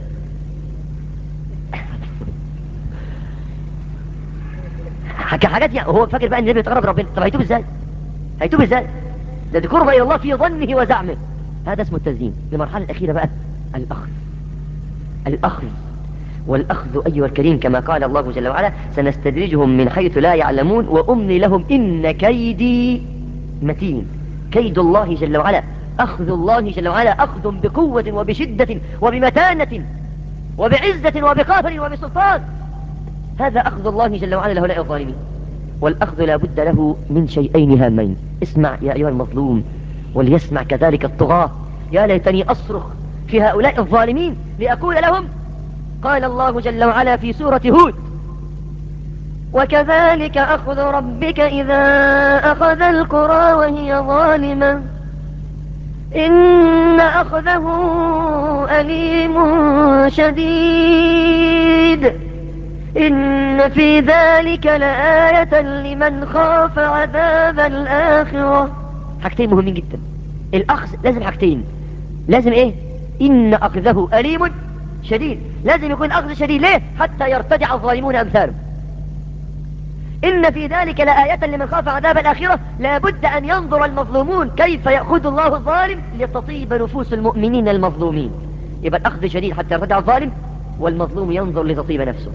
حاجات يعني هو فاكر بقى ان النبي يتقرب ربنا. طب هيتوب ازاي؟ هيتوب ازاي؟ ده قرب الى الله في ظنه وزعمه. هذا اسمه التزيين. المرحلة الأخيرة بقى الأخذ. الأخذ والأخذ أيها الكريم كما قال الله جل وعلا سنستدرجهم من حيث لا يعلمون وأملي لهم إن كيدي متين. كيد الله جل وعلا، أخذ الله جل وعلا أخذ بقوة وبشدة وبمتانة وبعزة وبقهر وبسلطان. هذا أخذ الله جل وعلا لهؤلاء الظالمين. والأخذ لا بد له من شيئين هامين. اسمع يا أيها المظلوم، وليسمع كذلك الطغاة. يا ليتني أصرخ في هؤلاء الظالمين لأقول لهم قال الله جل وعلا في سورة هود وكذلك أخذ ربك إذا أخذ القرى وهي ظالمة إن أخذه أليم شديد إن في ذلك لآية لمن خاف عذاب الآخرة. حاجتين مهمين جدا. الأخذ لازم حاجتين، لازم إيه؟ إن أخذه أليم شديد. لازم يكون أخذ شديد. ليه؟ حتى يرتدع الظالمون أمثاله. إن في ذلك لآية لمن خاف عذاب الآخرة. لابد أن ينظر المظلومون كيف يأخذ الله الظالم لتطيب نفوس المؤمنين المظلومين. يبقى الأخذ شديد حتى يرتدع الظالم، والمظلوم ينظر لتطيب نفسه.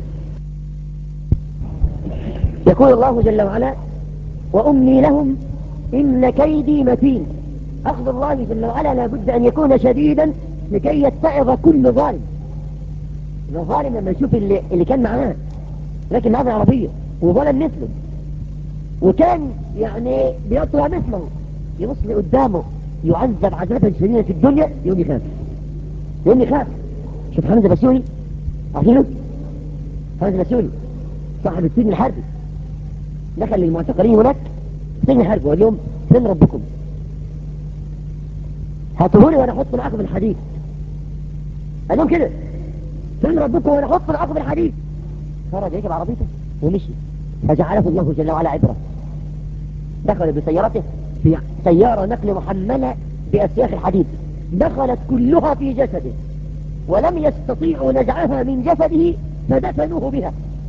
يقول الله جل وعلا وأملي لهم إن كيدي متين. أخذ الله جل وعلا لابد أن يكون شديدا لكي يتعظ كل ظالم. الظالم لما يشوف اللي كان معاه لكن معاه العربية وظلم مثله وكان يعني بيطلع مثله يبص قدامه يعذب عذابا شديدا في الدنيا يوم يخاف. يوم يخاف. شوف حمزة بسيوني، عارفينه؟ حمزة بسيوني صاحب السجن الحربي دخل للمعتقلين هناك سجن الحرب واليوم فين ربكم؟ هاتوهولي وانا احط معاكم الحديد. قال لهم كده فين ربكم وانا احط معاكم الحديد. خرج يجب عربيته ومشي فجعله الله جل وعلا عبرة. دخل بسيارته في سيارة نقل محملة بأسياخ الحديد، دخلت كلها في جسده ولم يستطيعوا نزعها من جسده فدفنوه بها.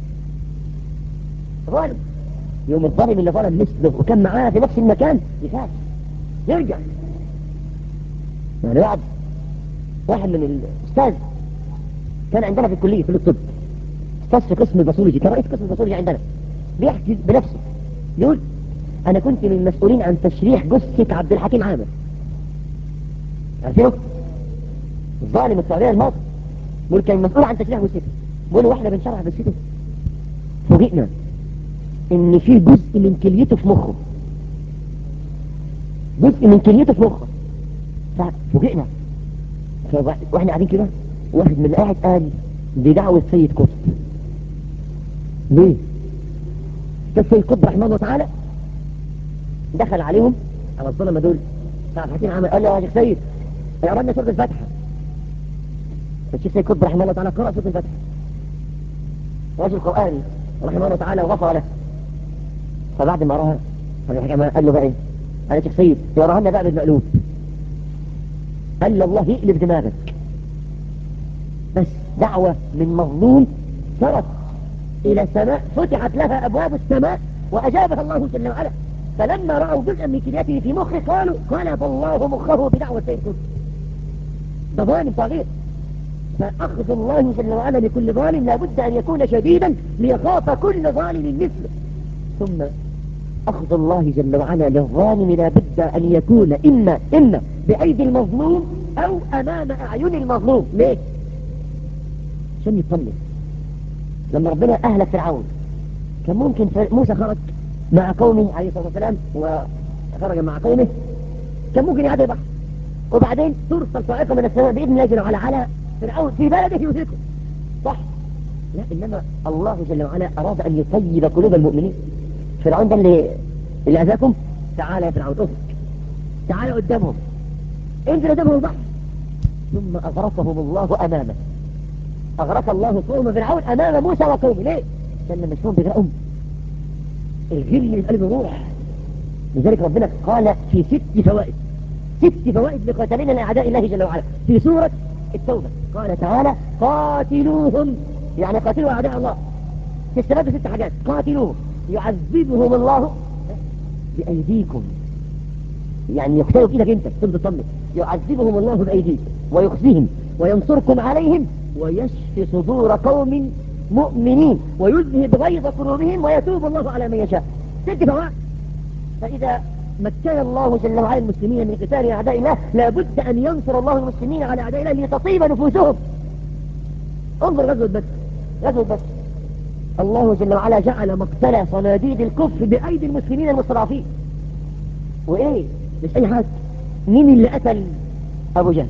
ظالم. يوم الظالم اللي ظلم مثله وكان معاه في نفس المكان يخاف يرجع. يعني واحد من الأستاذ كان عندنا في الكلية في الطب، أستاذ في قسم الباثولوجي، كان رئيس قسم الباثولوجي عندنا، بيحكي بنفسه يقول أنا كنت من المسؤولين عن تشريح جثة عبد الحكيم عامر. عارفينه؟ الظالم السعودية الماضي. بيقول كان مسؤول عن تشريح جثته. بيقولوا واحنا بنشرح جثته فوجئنا ان في جزء من كليته في مخه، جزء من كليته في مخه. فوجئنا واحنا قاعدين كده واحد من اللي قاعد قال دي دعوة سيد قطب. ليه؟ سيد قطب رحمه الله تعالى دخل عليهم على الظلمة دول عبد الحكيم عامر قال له يا شيخ سيد اقرا لنا سورة الفاتحة. فالشيخ سيد قطب رحمه الله تعالى قرأ سورة الفاتحة. رجل قرآني رحمه الله تعالى وغفر له. فبعد ما راها قال له بقى ايه؟ قال يا شيخ سيد يراها لنا بقى بالمقلوب. قال له الله يقلب دماغك. بس دعوة من مظلوم صارت الى سماء فتحت لها ابواب السماء واجابها الله جل وعلا. فلما رأوا جزءا من كليته في مخه قالوا قلب الله مخه بدعوة سيد قطب. ده ظالم صغير. فأخذ الله جل وعلا لكل ظالم لابد أن يكون شديدا ليخاف كل ظالم مثله. ثم أخذ الله جل وعلا للظالم لابد أن يكون إما بأيدي المظلوم أو أمام أعين المظلوم. ليه؟ عشان يطمن. لما ربنا أهلك فرعون كان ممكن موسى خرج مع قومه عليه الصلاة والسلام وخرج مع قومه، كان ممكن يعدي البحر وبعدين ترسل صاعقة من السماء بإذن الله جل وعلا على فرعون في بلده يهلكه، صح؟ لا، إنما الله جل وعلا أراد أن يطيب قلوب المؤمنين. فرعون ده اللي أذاكم، تعال يا فرعون أخرج، تعال قدامهم، انزل قدامهم البحر. ثم أغرقهم الله أمامه. أغرق الله قوم فرعون أمام موسى وقومه. ليه؟ عشان لما يشوفهم بيغرقهم الغل اللي في قلب الروح. لذلك ربنا قال في 6 فوائد لقاتلين لأعداء الله جل وعلا في سورة التوبة. قال تعالى قاتلوهم، يعني قاتلوا أعداء الله. تستفادوا 6 حاجات. قاتلوهم يعذبهم الله بأيديكم، يعني يقتلوا بإيدك انت تطمن. يعذبهم الله بأيديكم ويخزيهم وينصركم عليهم ويشفي صدور قوم مؤمنين ويذهب غيظ قلوبهم ويتوب الله على من يشاء. 6 فوائد. فإذا مكن الله جل وعلا المسلمين من قتال أعداء الله لابد أن ينصر الله المسلمين على أعداء الله لتطيب نفوسهم. انظر غزوة بدر، الله جل وعلا جعل مقتل صناديد الكفر بأيدي المسلمين المستضعفين. وإيه؟ مش أي حاجة. مين اللي قتل أبو جهل؟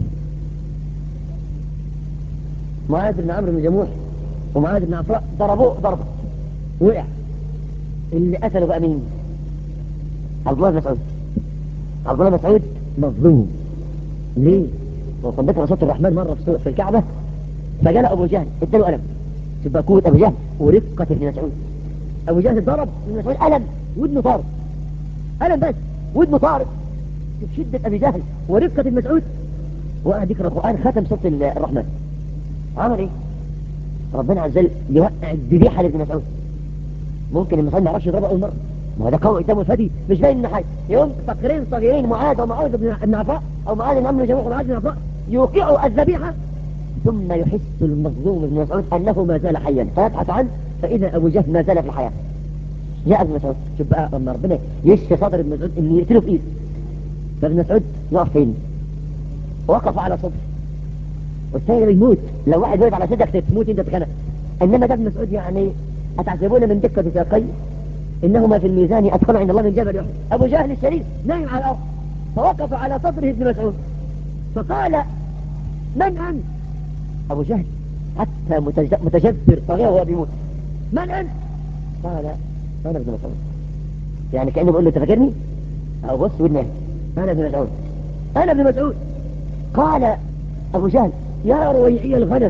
معاذ بن عمرو بن جموح ومعاذ بن عفراء ضربوه ضربة وقع. اللي قتله بقى مين؟ عبد الله بن مسعود. عبد الله بن مسعود مظلوم. ليه؟ وكان ذكر رسول الرحمن مرة في الكعبة فجاء أبو جهل اداله ألم. تبقى قوة أبو جهل ورقة ابن مسعود. أبو جهل ضرب ابن مسعود ألم ودنه طارق. ألم بس ودنه طارق. شوف شدة أبي جهل ورقة ابن مسعود. وقعد يقرأ القرآن ختم سورة الرحمن. عمل إيه؟ ربنا عز وجل يوقع الذبيحة لابن مسعود. ممكن ابن مسعود ما يعرفش يضربه أول مرة، ما هو ده قوي قدامه الفدي مش باين منه حاجة. يوم فقرين صغيرين معاذ ومعاذ بن عفراء أو معاذ بن عمرو جموح ومعاذ بن عفراء يوقعوا الذبيحة ثم يحس المظلوم ابن مسعود أنه ما زال حيا فيبحث عنه فإذا أبو جهل ما زال في الحياة. جاء ابن مسعود. شوف بقى لما ربنا يشفي صدر ابن مسعود إنه يقتله بإيده. فابن مسعود يقف فين؟ وقف على صدره والثاني يموت. لو واحد وقف على صدرك تموت انت تخنق. انما ده ابن مسعود يعني اتعجبون من دقة ساقي انهما في الميزان اتقن عند الله من جبل احد. ابو جهل الشريف نايم على الارض فوقف على صدره ابن مسعود فقال من انت؟ ابو جهل حتى متجبر صغير وهو بيموت. من انت؟ قال انا ابن مسعود. يعني كأنه بيقول له تفكرني او بص ودني انا ابن مسعود انا ابن مسعود. قال ابو جهل يا رويعي الغنم.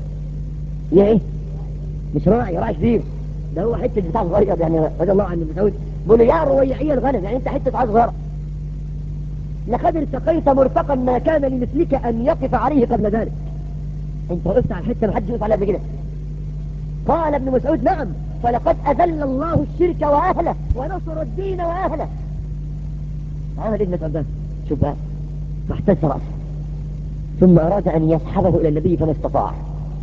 يا ايه؟ مش راعي كبير، ده هو حته بتاع صغير يعني رضي الله عنه. ابن مسعود بيقول له يا رويعي الغنم، يعني انت حته عايز صغيره. لقد ارتقيت مرتقا ما كان لمثلك ان يقف عليه قبل ذلك. انت وقفت على الحته ما حدش يقف عليها قبل كده. قال ابن مسعود نعم فلقد اذل الله الشرك واهله ونصر الدين واهله. عمل ابن مسعود ده شوف بقى فاحتز راسه ثم اراد ان يسحبه الى النبي فما استطاع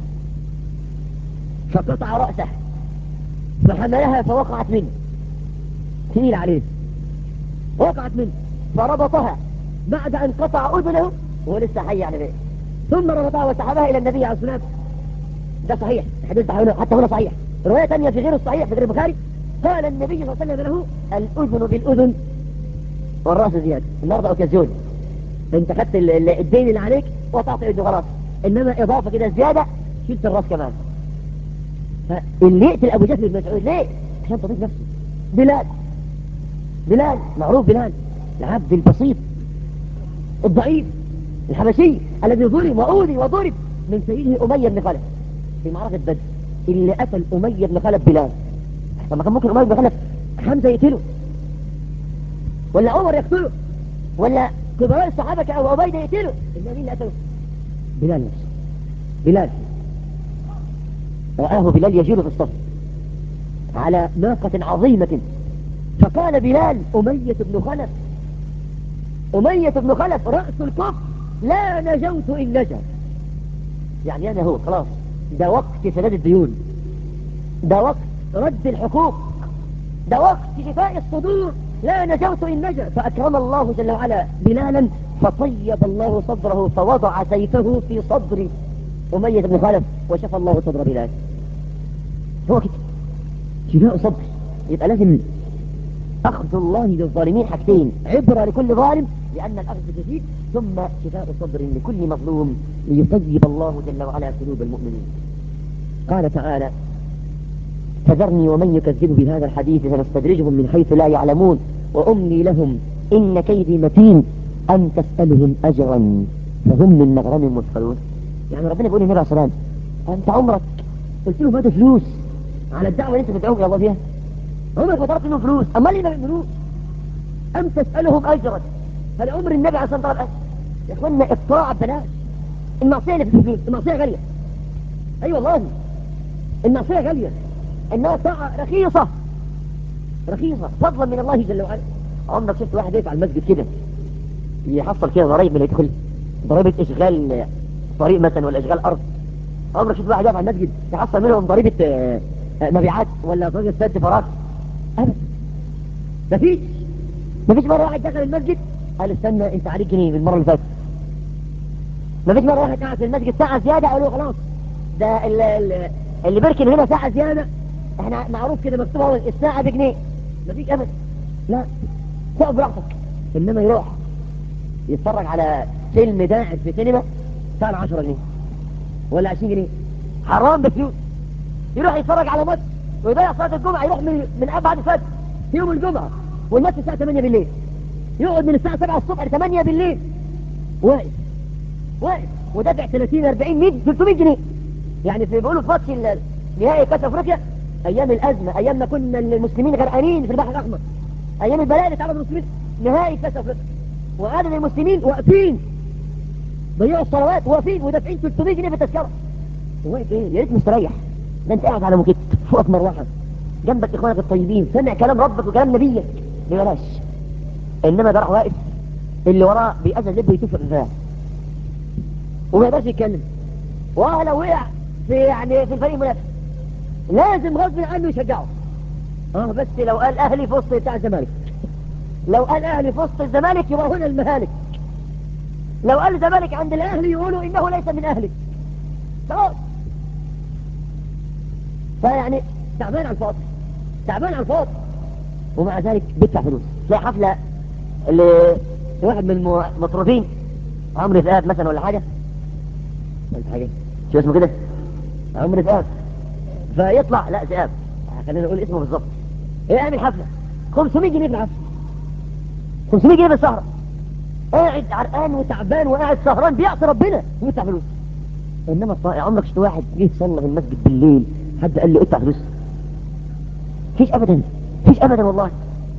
فقطع راسه فحملها فوقعت منه. تقيل عليه وقعت منه فربطها بعد ان قطع اذنه وهو لسه حي على ذلك ثم ربطها وسحبها الى النبي عليه الصلاه والسلام. ده صحيح الحديث ده حتى هنا صحيح. روايه ثانيه في غير الصحيح في غير البخاري قال النبي صلى الله عليه وسلم له الاذن بالاذن والراس زياده. النهارده اوكازيون انت خدت الدين اللي عليك وقطعت ايده خلاص، انما اضافه كده زياده شلت الراس كمان. فاللي يقتل ابو جهل بن مسعود ليه؟ عشان تضيف نفسه. بلال معروف، بلال العبد البسيط الضعيف الحبشي الذي ظلم وأوذي وضرب من سيده أمية بن خلف في معركة بدر. اللي قتل أمية بن خلف بلال. طب كان ممكن أمية بن خلف حمزة يقتله ولا عمر يقتله ولا كبراء الصحابة كأبو عبيدة يقتله، إنما مين اللي قتله؟ بلال نفسه. بلال رآه بلال يجول في الصف على ناقة عظيمة فقال بلال: أمية بن خلف، أمية بن خلف رأس الكفر، لا نجوت إن نجا. يعني أنا هو خلاص، ده وقت سداد الديون، ده وقت رد الحقوق، ده وقت شفاء الصدور، لا نجوت إن نجا. فأكرم الله جل وعلا بلالا، فطيب الله صدره، فوضع سيفه في صدر أمية بن خلف، وشفى الله صدر بلال. هو كده شفاء صدر. يبقى لازم أخذ الله للظالمين حاجتين: عبرة لكل ظالم لأن الأخذ شديد، ثم شفاء صدر لكل مظلوم ليطيب الله جل وعلا قلوب المؤمنين. قال تعالى: فذرني ومن يكذب بهذا الحديث سنستدرجهم من حيث لا يعلمون وأملي لهم إن كيدي متين أم تسألهم أجرا فهم من مغرم مثقلون. يعني ربنا بيقول للنبي عليه الصلاة والسلام: أنت عمرك قلت له هذا فلوس على الدعوة اللي أنت بتدعوهم إلى الله فيها؟ عمرك ما طلبت منهم فلوس، أما ليه ما بيعملوش؟ أم تسألهم أجرا؟ فالعمر النبي عليه الصلاة والسلام طلب أجر. يا إخوانا الطاعة ببلاش، المعصية اللي في فلوس، المعصية غالية. أي والله المعصية غالية، إنها طاعة رخيصة، رخيصة فضلا من الله جل وعلا. عمرك شفت واحد يقف على المسجد كده يحصل كده ضرائب من اللي يدخل، ضريبة إشغال طريق مثلا ولا إشغال أرض؟ عمرك شفت واحد يقف على المسجد يحصل منهم ضريبة مبيعات ولا ضريبة سد فراغ؟ أبدا، مفيش. مفيش مرة واحد دخل المسجد قال استنى أنت عليك جنيه من المرة اللي فاتت. مفيش مرة واحد قاعد في المسجد ساعة زيادة قالوا خلاص ده اللي بيركن هنا ساعة زيادة، احنا معروف كده مكتوب اهو الساعة بجنيه. مفيش ابدا، لا، تقف براحتك. انما يروح يتفرج على فيلم داعس في سينما ساعة 10 جنيه ولا 20 جنيه، حرام بفلوس. يروح يتفرج على ماتش ويضيع صلاة الجمعة، يروح من بعد الفجر في يوم الجمعة والماتش الساعة 8 بالليل، يقعد من الساعة 7 الصبح ل 8 بالليل واقف واقف ودافع 30 40 100 300 جنيه. يعني بيقولوا في ماتش نهائي كاس افريقيا ايام الازمه، ايام ما كنا المسلمين غرقانين في البحر الاحمر، ايام البلاء اللي تعرض المسلمين، نهائي كاس افريقيا وعدد المسلمين واقفين ضيعوا الصلوات واقفين ودافعين 300 جنيه في التذكره. واقف ايه؟ يا ريت مستريح، ده انت قاعد على موكيت فوقك مروحه جنبك اخوانك الطيبين، سمع كلام ربك وكلام نبيك ببلاش. انما ده راح واقف اللي وراه بيأذن لبه يتوفى بالفعل وما يقدرش يتكلم، ولو وقع في الفريق المنافس لازم غصب عنه يشجعه. بس لو قال اهلي في وسط بتاع الزمالك، لو قال اهلي في وسط الزمالك يبقى هنا المهالك، لو قال الزمالك عند الاهلي يقولوا انه ليس من اهلك، خلاص. فيعني تعبان على الفاضي، تعبان على الفاضي، ومع ذلك بيدفع فلوس. تلاقي حفله لواحد من المطربين عمرو دياب مثلا ولا حاجه شو اسمه كده، عمرو دياب، فيطلع لا ذئاب، خلينا نقول اسمه بالظبط، يعمل حفله 500 جنيه في الحفله، 500 جنيه بالسهره، قاعد عرقان وتعبان وقاعد سهران بيعصي ربنا ويدفع فلوس. انما الطائع عمرك شفت واحد جه صلى في المسجد بالليل حد قال له ادفع فلوس؟ فيش ابدا، فيش ابدا والله.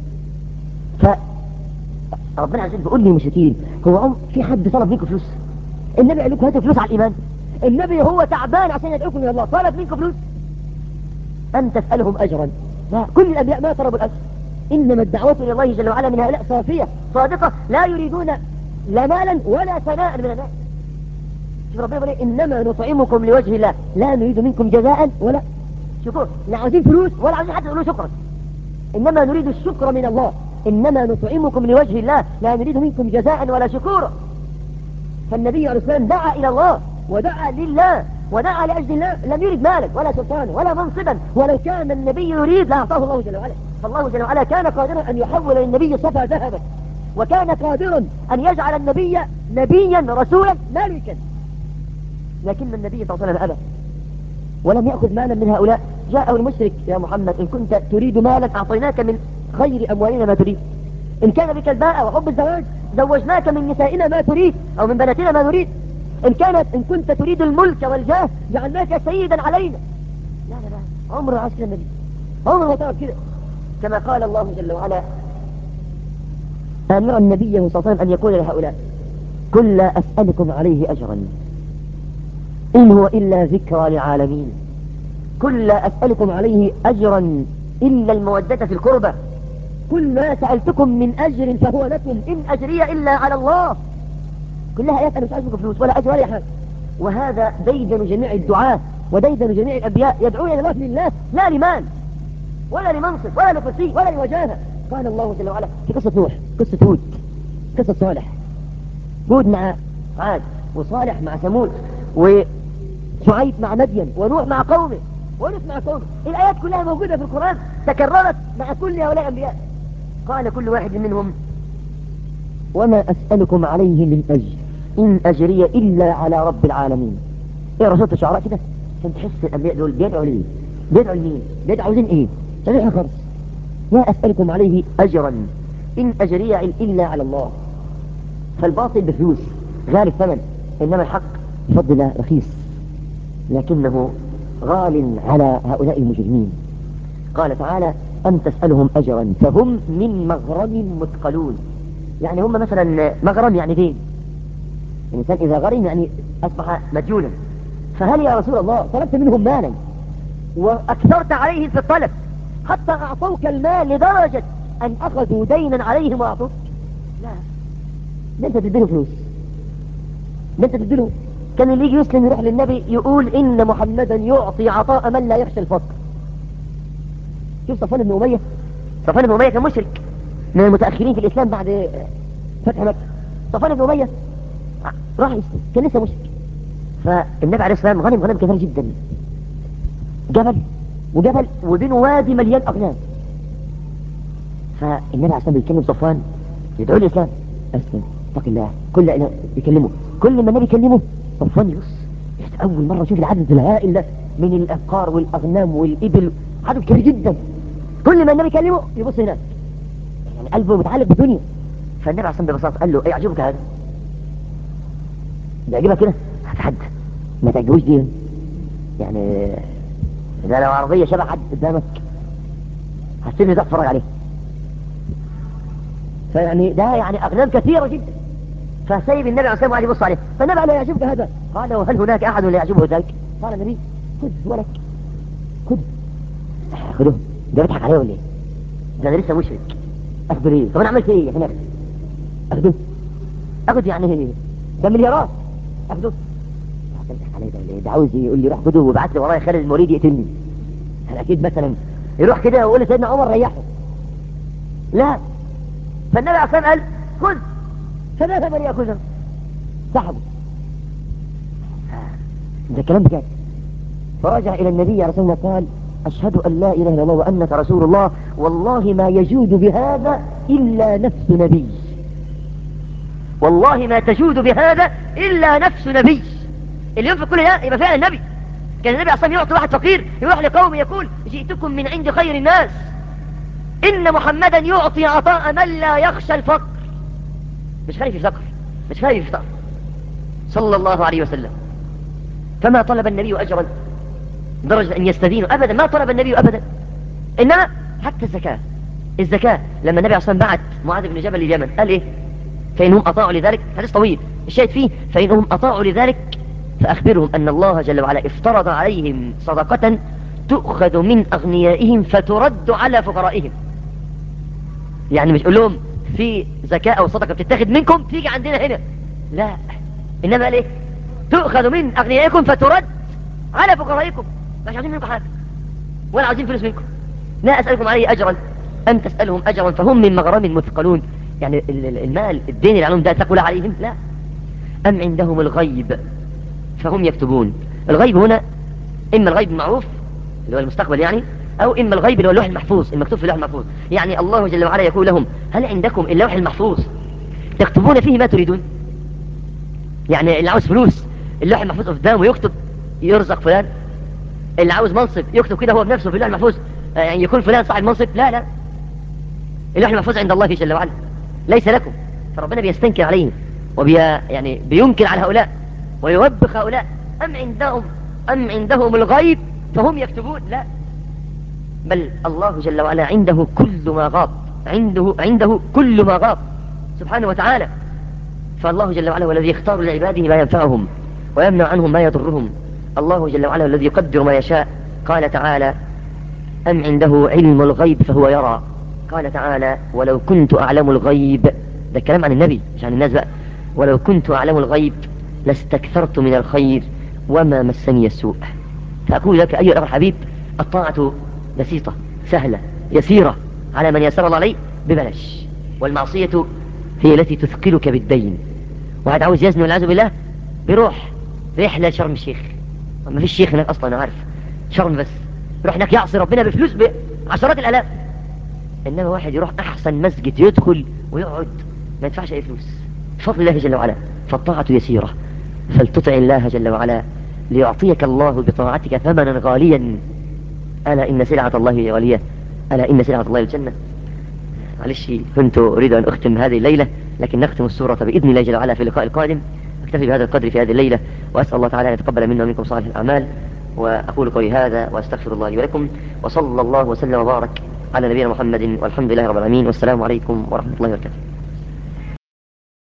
فربنا عز وجل بيقول للمشركين: هو في حد طلب منكم فلوس؟ النبي قال لكم هاتوا فلوس على الايمان؟ النبي هو تعبان عشان يدعوكم الى الله طلب منكم فلوس؟ ام تسالهم اجرا؟ لا، كل الانبياء ما طلبوا الاجر، انما الدعوه الى الله جل وعلا من هؤلاء صافيه صادقه، لا يريدون لا مالا ولا ثناء من الناس. شوف ربنا يقول انما نطعمكم لوجه الله لا نريد منكم جزاء ولا شكور، لا عاوزين فلوس ولا عاوزين حد يقول له شكرا، انما نريد الشكر من الله، انما نطعمكم لوجه الله لا نريد منكم جزاء ولا شكورا. فالنبي عليه الصلاه والسلام دعا الى الله ودعا لله ودعا لاجل الله، لم يرد مالا ولا سلطانا ولا منصبا، ولو كان النبي يريد لاعطاه الله جل وعلا. فالله جل وعلا كان قادرا ان يحول للنبي صفا ذهبا، وكان قادرا ان يجعل النبي نبيا رسولا ملكا، لكن النبي صلى الله عليه وسلم ابى ولم ياخذ مالا من هؤلاء. جاء المشرك: يا محمد ان كنت تريد مالا اعطيناك من خير اموالنا ما تريد، ان كان بك الباء وحب الزواج زوجناك من نسائنا ما تريد او من بناتنا ما نريد، ان كنت تريد الملك والجاه جعلناك سيدا علينا. لا لا لا، عمره عاش كده النبي، عمره ما طلب كده. كما قال الله جل وعلا: امر النبي صلى الله عليه وسلم ان يقول لهؤلاء: قل لا اسالكم عليه اجرا ان هو الا ذكرى للعالمين. قل لا اسالكم عليه اجرا الا الموده في القربى. كل ما سألتكم من أجر فهو لكم إن أجري إلا على الله. كلها آيات أنا مش عايزكم فلوس ولا أجر ولا حاجة. وهذا ديدن جميع الدعاة وديدن جميع الأنبياء، يدعون إلى وجه الله لا لمال ولا لمنصب ولا لكرسي ولا لوجاهة. قال الله جل وعلا في قصة نوح، قصة هود، قصة صالح. هود مع عاد، وصالح مع ثمود، وشعيب مع مدين، ونوح مع قومه، ولوط مع قومه. الآيات كلها موجودة في القرآن، تكررت مع كل هؤلاء الأنبياء. قال كل واحد منهم وما أسألكم عليه من أجر إن أجري إلا على رب العالمين. إيه رسولة الشعراء كده عشان تحس الأنبياء دول بيدعوا ليه، بيدعوا لمين، بيدعوا عاوزين إيه. صحيح خالص. ما أسألكم عليه أجرا إن أجري إلا على الله. فالباطل بفلوس غالي الثمن، إنما الحق بفضل الله رخيص لكنه غال على هؤلاء المجرمين. قال تعالى أم تسألهم أجرا فهم من مغرم مثقلون. يعني هم مثلا مغرم يعني دين، الإنسان إذا غرم يعني أصبح مديونا. فهل يا رسول الله طلبت منهم مالا وأكثرت عليهم في الطلب حتى أعطوك المال لدرجة أن أخذوا دينا عليهم وأعطوك؟ لا، ده أنت تديله فلوس، ده أنت تديله. كان اللي يجي يسلم يروح للنبي يقول إن محمدا يعطي عطاء من لا يخشى الفقر. شوف صفوان بن أمية، صفوان بن أمية كان مشرك من المتأخرين في الإسلام بعد فتح مكة. صفوان بن أمية راح يسلم، كان لسه مشرك. فالنبي عليه الصلاة والسلام غنم كثير جدا، جبل وجبل وبينه وادي مليان أغنام. فالنبي عليه الصلاة والسلام بيكلم صفوان يدعو الإسلام، أسلم اتق الله. كل يكلمه، كل ما النبي يكلمه صفوان يبص. أول مرة أشوف العدد الهائل ده من الأبقار والأغنام والإبل، عدد كبير جدا. كل ما النبي يكلمه يبص هناك، يعني قلبه متعلق بالدنيا. فالنبي عليه الصلاة والسلام ببساطة قال له ايه يعجبك هذا؟ بيعجبك كده هتحد ما تعجبوش دي. يعني إذا لو عربية شبه حد قدامك هتسيبني ده اتفرج عليه. فيعني ده يعني أغنام كثيرة جدا. فسيب النبي عليه الصلاة والسلام يبص عليه. فالنبي عليه يعجبك هذا؟ قال وهل هناك أحد لا يعجبه ذلك؟ قال النبي خذ ولك، خذ. خذه، ده بيضحك عليه ولا ايه؟ ده انا لسه مشرك، اخذه ليه؟ طب انا عملت ايه عشان اخذه؟ اخذ يعني ده مليارات، اخذه بيضحك عليه ده ولا ايه؟ ده عاوز يقول لي روح خذه وابعت لي ورايا خالد المريد يقتلني. انا اكيد مثلا يروح كده ويقول لسيدنا عمر ريحه. لا، فالنبي عليه الصلاه والسلام قال خذ، فذهب ليأخذه سحبه. ده كلام بجد. فرجع إلى النبي عليه الصلاة والسلام قال أشهد أن لا إله إلا الله وأنك رسول الله، والله ما يجود بهذا إلا نفس نبي. والله ما تجود بهذا إلا نفس نبي. اللي ينفق كل ده يبقى فعلا النبي. كان النبي أصلا يعطي واحد فقير يروح لقومه يقول جئتكم من عند خير الناس، إن محمدا يعطي عطاء من لا يخشى الفقر. مش خايف الفقر، مش خايف الفقر صلى الله عليه وسلم. فما طلب النبي أجرا درجة أن يستدينوا أبدا، ما طلب النبي أبدا. إنما حتى الزكاة لما النبي أصلا بعت معاذ بن جبل لليمن قال إيه؟ فإنهم أطاعوا لذلك، حديث طويل الشاهد فيه، فإنهم أطاعوا لذلك فأخبرهم أن الله جل وعلا افترض عليهم صدقة تؤخذ من أغنيائهم فترد على فقرائهم. يعني مش قول لهم في زكاة أو صدقة بتتاخذ منكم تيجي عندنا هنا، لا، إنما قال إيه؟ تؤخذ من أغنيائكم فترد على فقرائكم. مش عاوزين منكم حاجة ولا عاوزين فلوس منكم. لا أسألكم عليه أجرا أم تسألهم أجرا فهم من مغرم مثقلون. يعني المال الدين اللي عليهم ده ثقل عليهم؟ لا. أم عندهم الغيب فهم يكتبون. الغيب هنا إما الغيب المعروف اللي هو المستقبل يعني، أو إما الغيب اللي هو اللوح المحفوظ المكتوب في اللوح المحفوظ. يعني الله جل وعلا يقول لهم هل عندكم اللوح المحفوظ تكتبون فيه ما تريدون؟ يعني اللي عاوز فلوس اللوح المحفوظ قدامه يكتب يرزق فلان، اللي عاوز منصب يكتب كده هو بنفسه في اللوح المحفوظ يعني يكون فلان صاحب منصب. لا لا، اللوح المحفوظ عند الله جل وعلا ليس لكم. فربنا بيستنكر عليهم يعني بينكر على هؤلاء ويوبخ هؤلاء. أم عندهم الغيب فهم يكتبون؟ لا، بل الله جل وعلا عنده كل ما غاب، عنده كل ما غاب سبحانه وتعالى. فالله جل وعلا هو الذي يختار لعباده ما ينفعهم ويمنع عنهم ما يضرهم. الله جل وعلا الذي يقدر ما يشاء. قال تعالى أم عنده علم الغيب فهو يرى. قال تعالى ولو كنت أعلم الغيب، ده الكلام عن النبي مش عن الناس بقى. ولو كنت أعلم الغيب لاستكثرت من الخير وما مسني السوء. فأقول لك أيها الأخ الحبيب، الطاعة بسيطة سهلة يسيرة على من يسر الله عليه ببلاش، والمعصية هي التي تثقلك بالدين. واحد عاوز يزني والعياذ بالله بيروح رحلة شرم الشيخ، ما فيش شيخ هناك أصلا أنا عارف، شرم بس، يروح هناك يعصي ربنا بفلوس بعشرات الآلاف. إنما واحد يروح أحسن مسجد يدخل ويقعد ما يدفعش أي فلوس بفضل الله جل وعلا. فالطاعة يسيرة، فلتطع الله جل وعلا ليعطيك الله بطاعتك ثمنا غاليا. ألا إن سلعة الله غالية، ألا إن سلعة الله الجنة. معلش كنت أريد أن أختم هذه الليلة، لكن نختم السورة بإذن الله جل وعلا في اللقاء القادم. أكتفي بهذا القدر في هذه الليلة، وأسأل الله تعالى أن يتقبل منا ومنكم صالح الأعمال. وأقول قولي هذا وأستغفر الله لي ولكم، وصلى الله وسلم وبارك على نبينا محمد، والحمد لله رب العالمين، والسلام عليكم ورحمة الله وبركاته.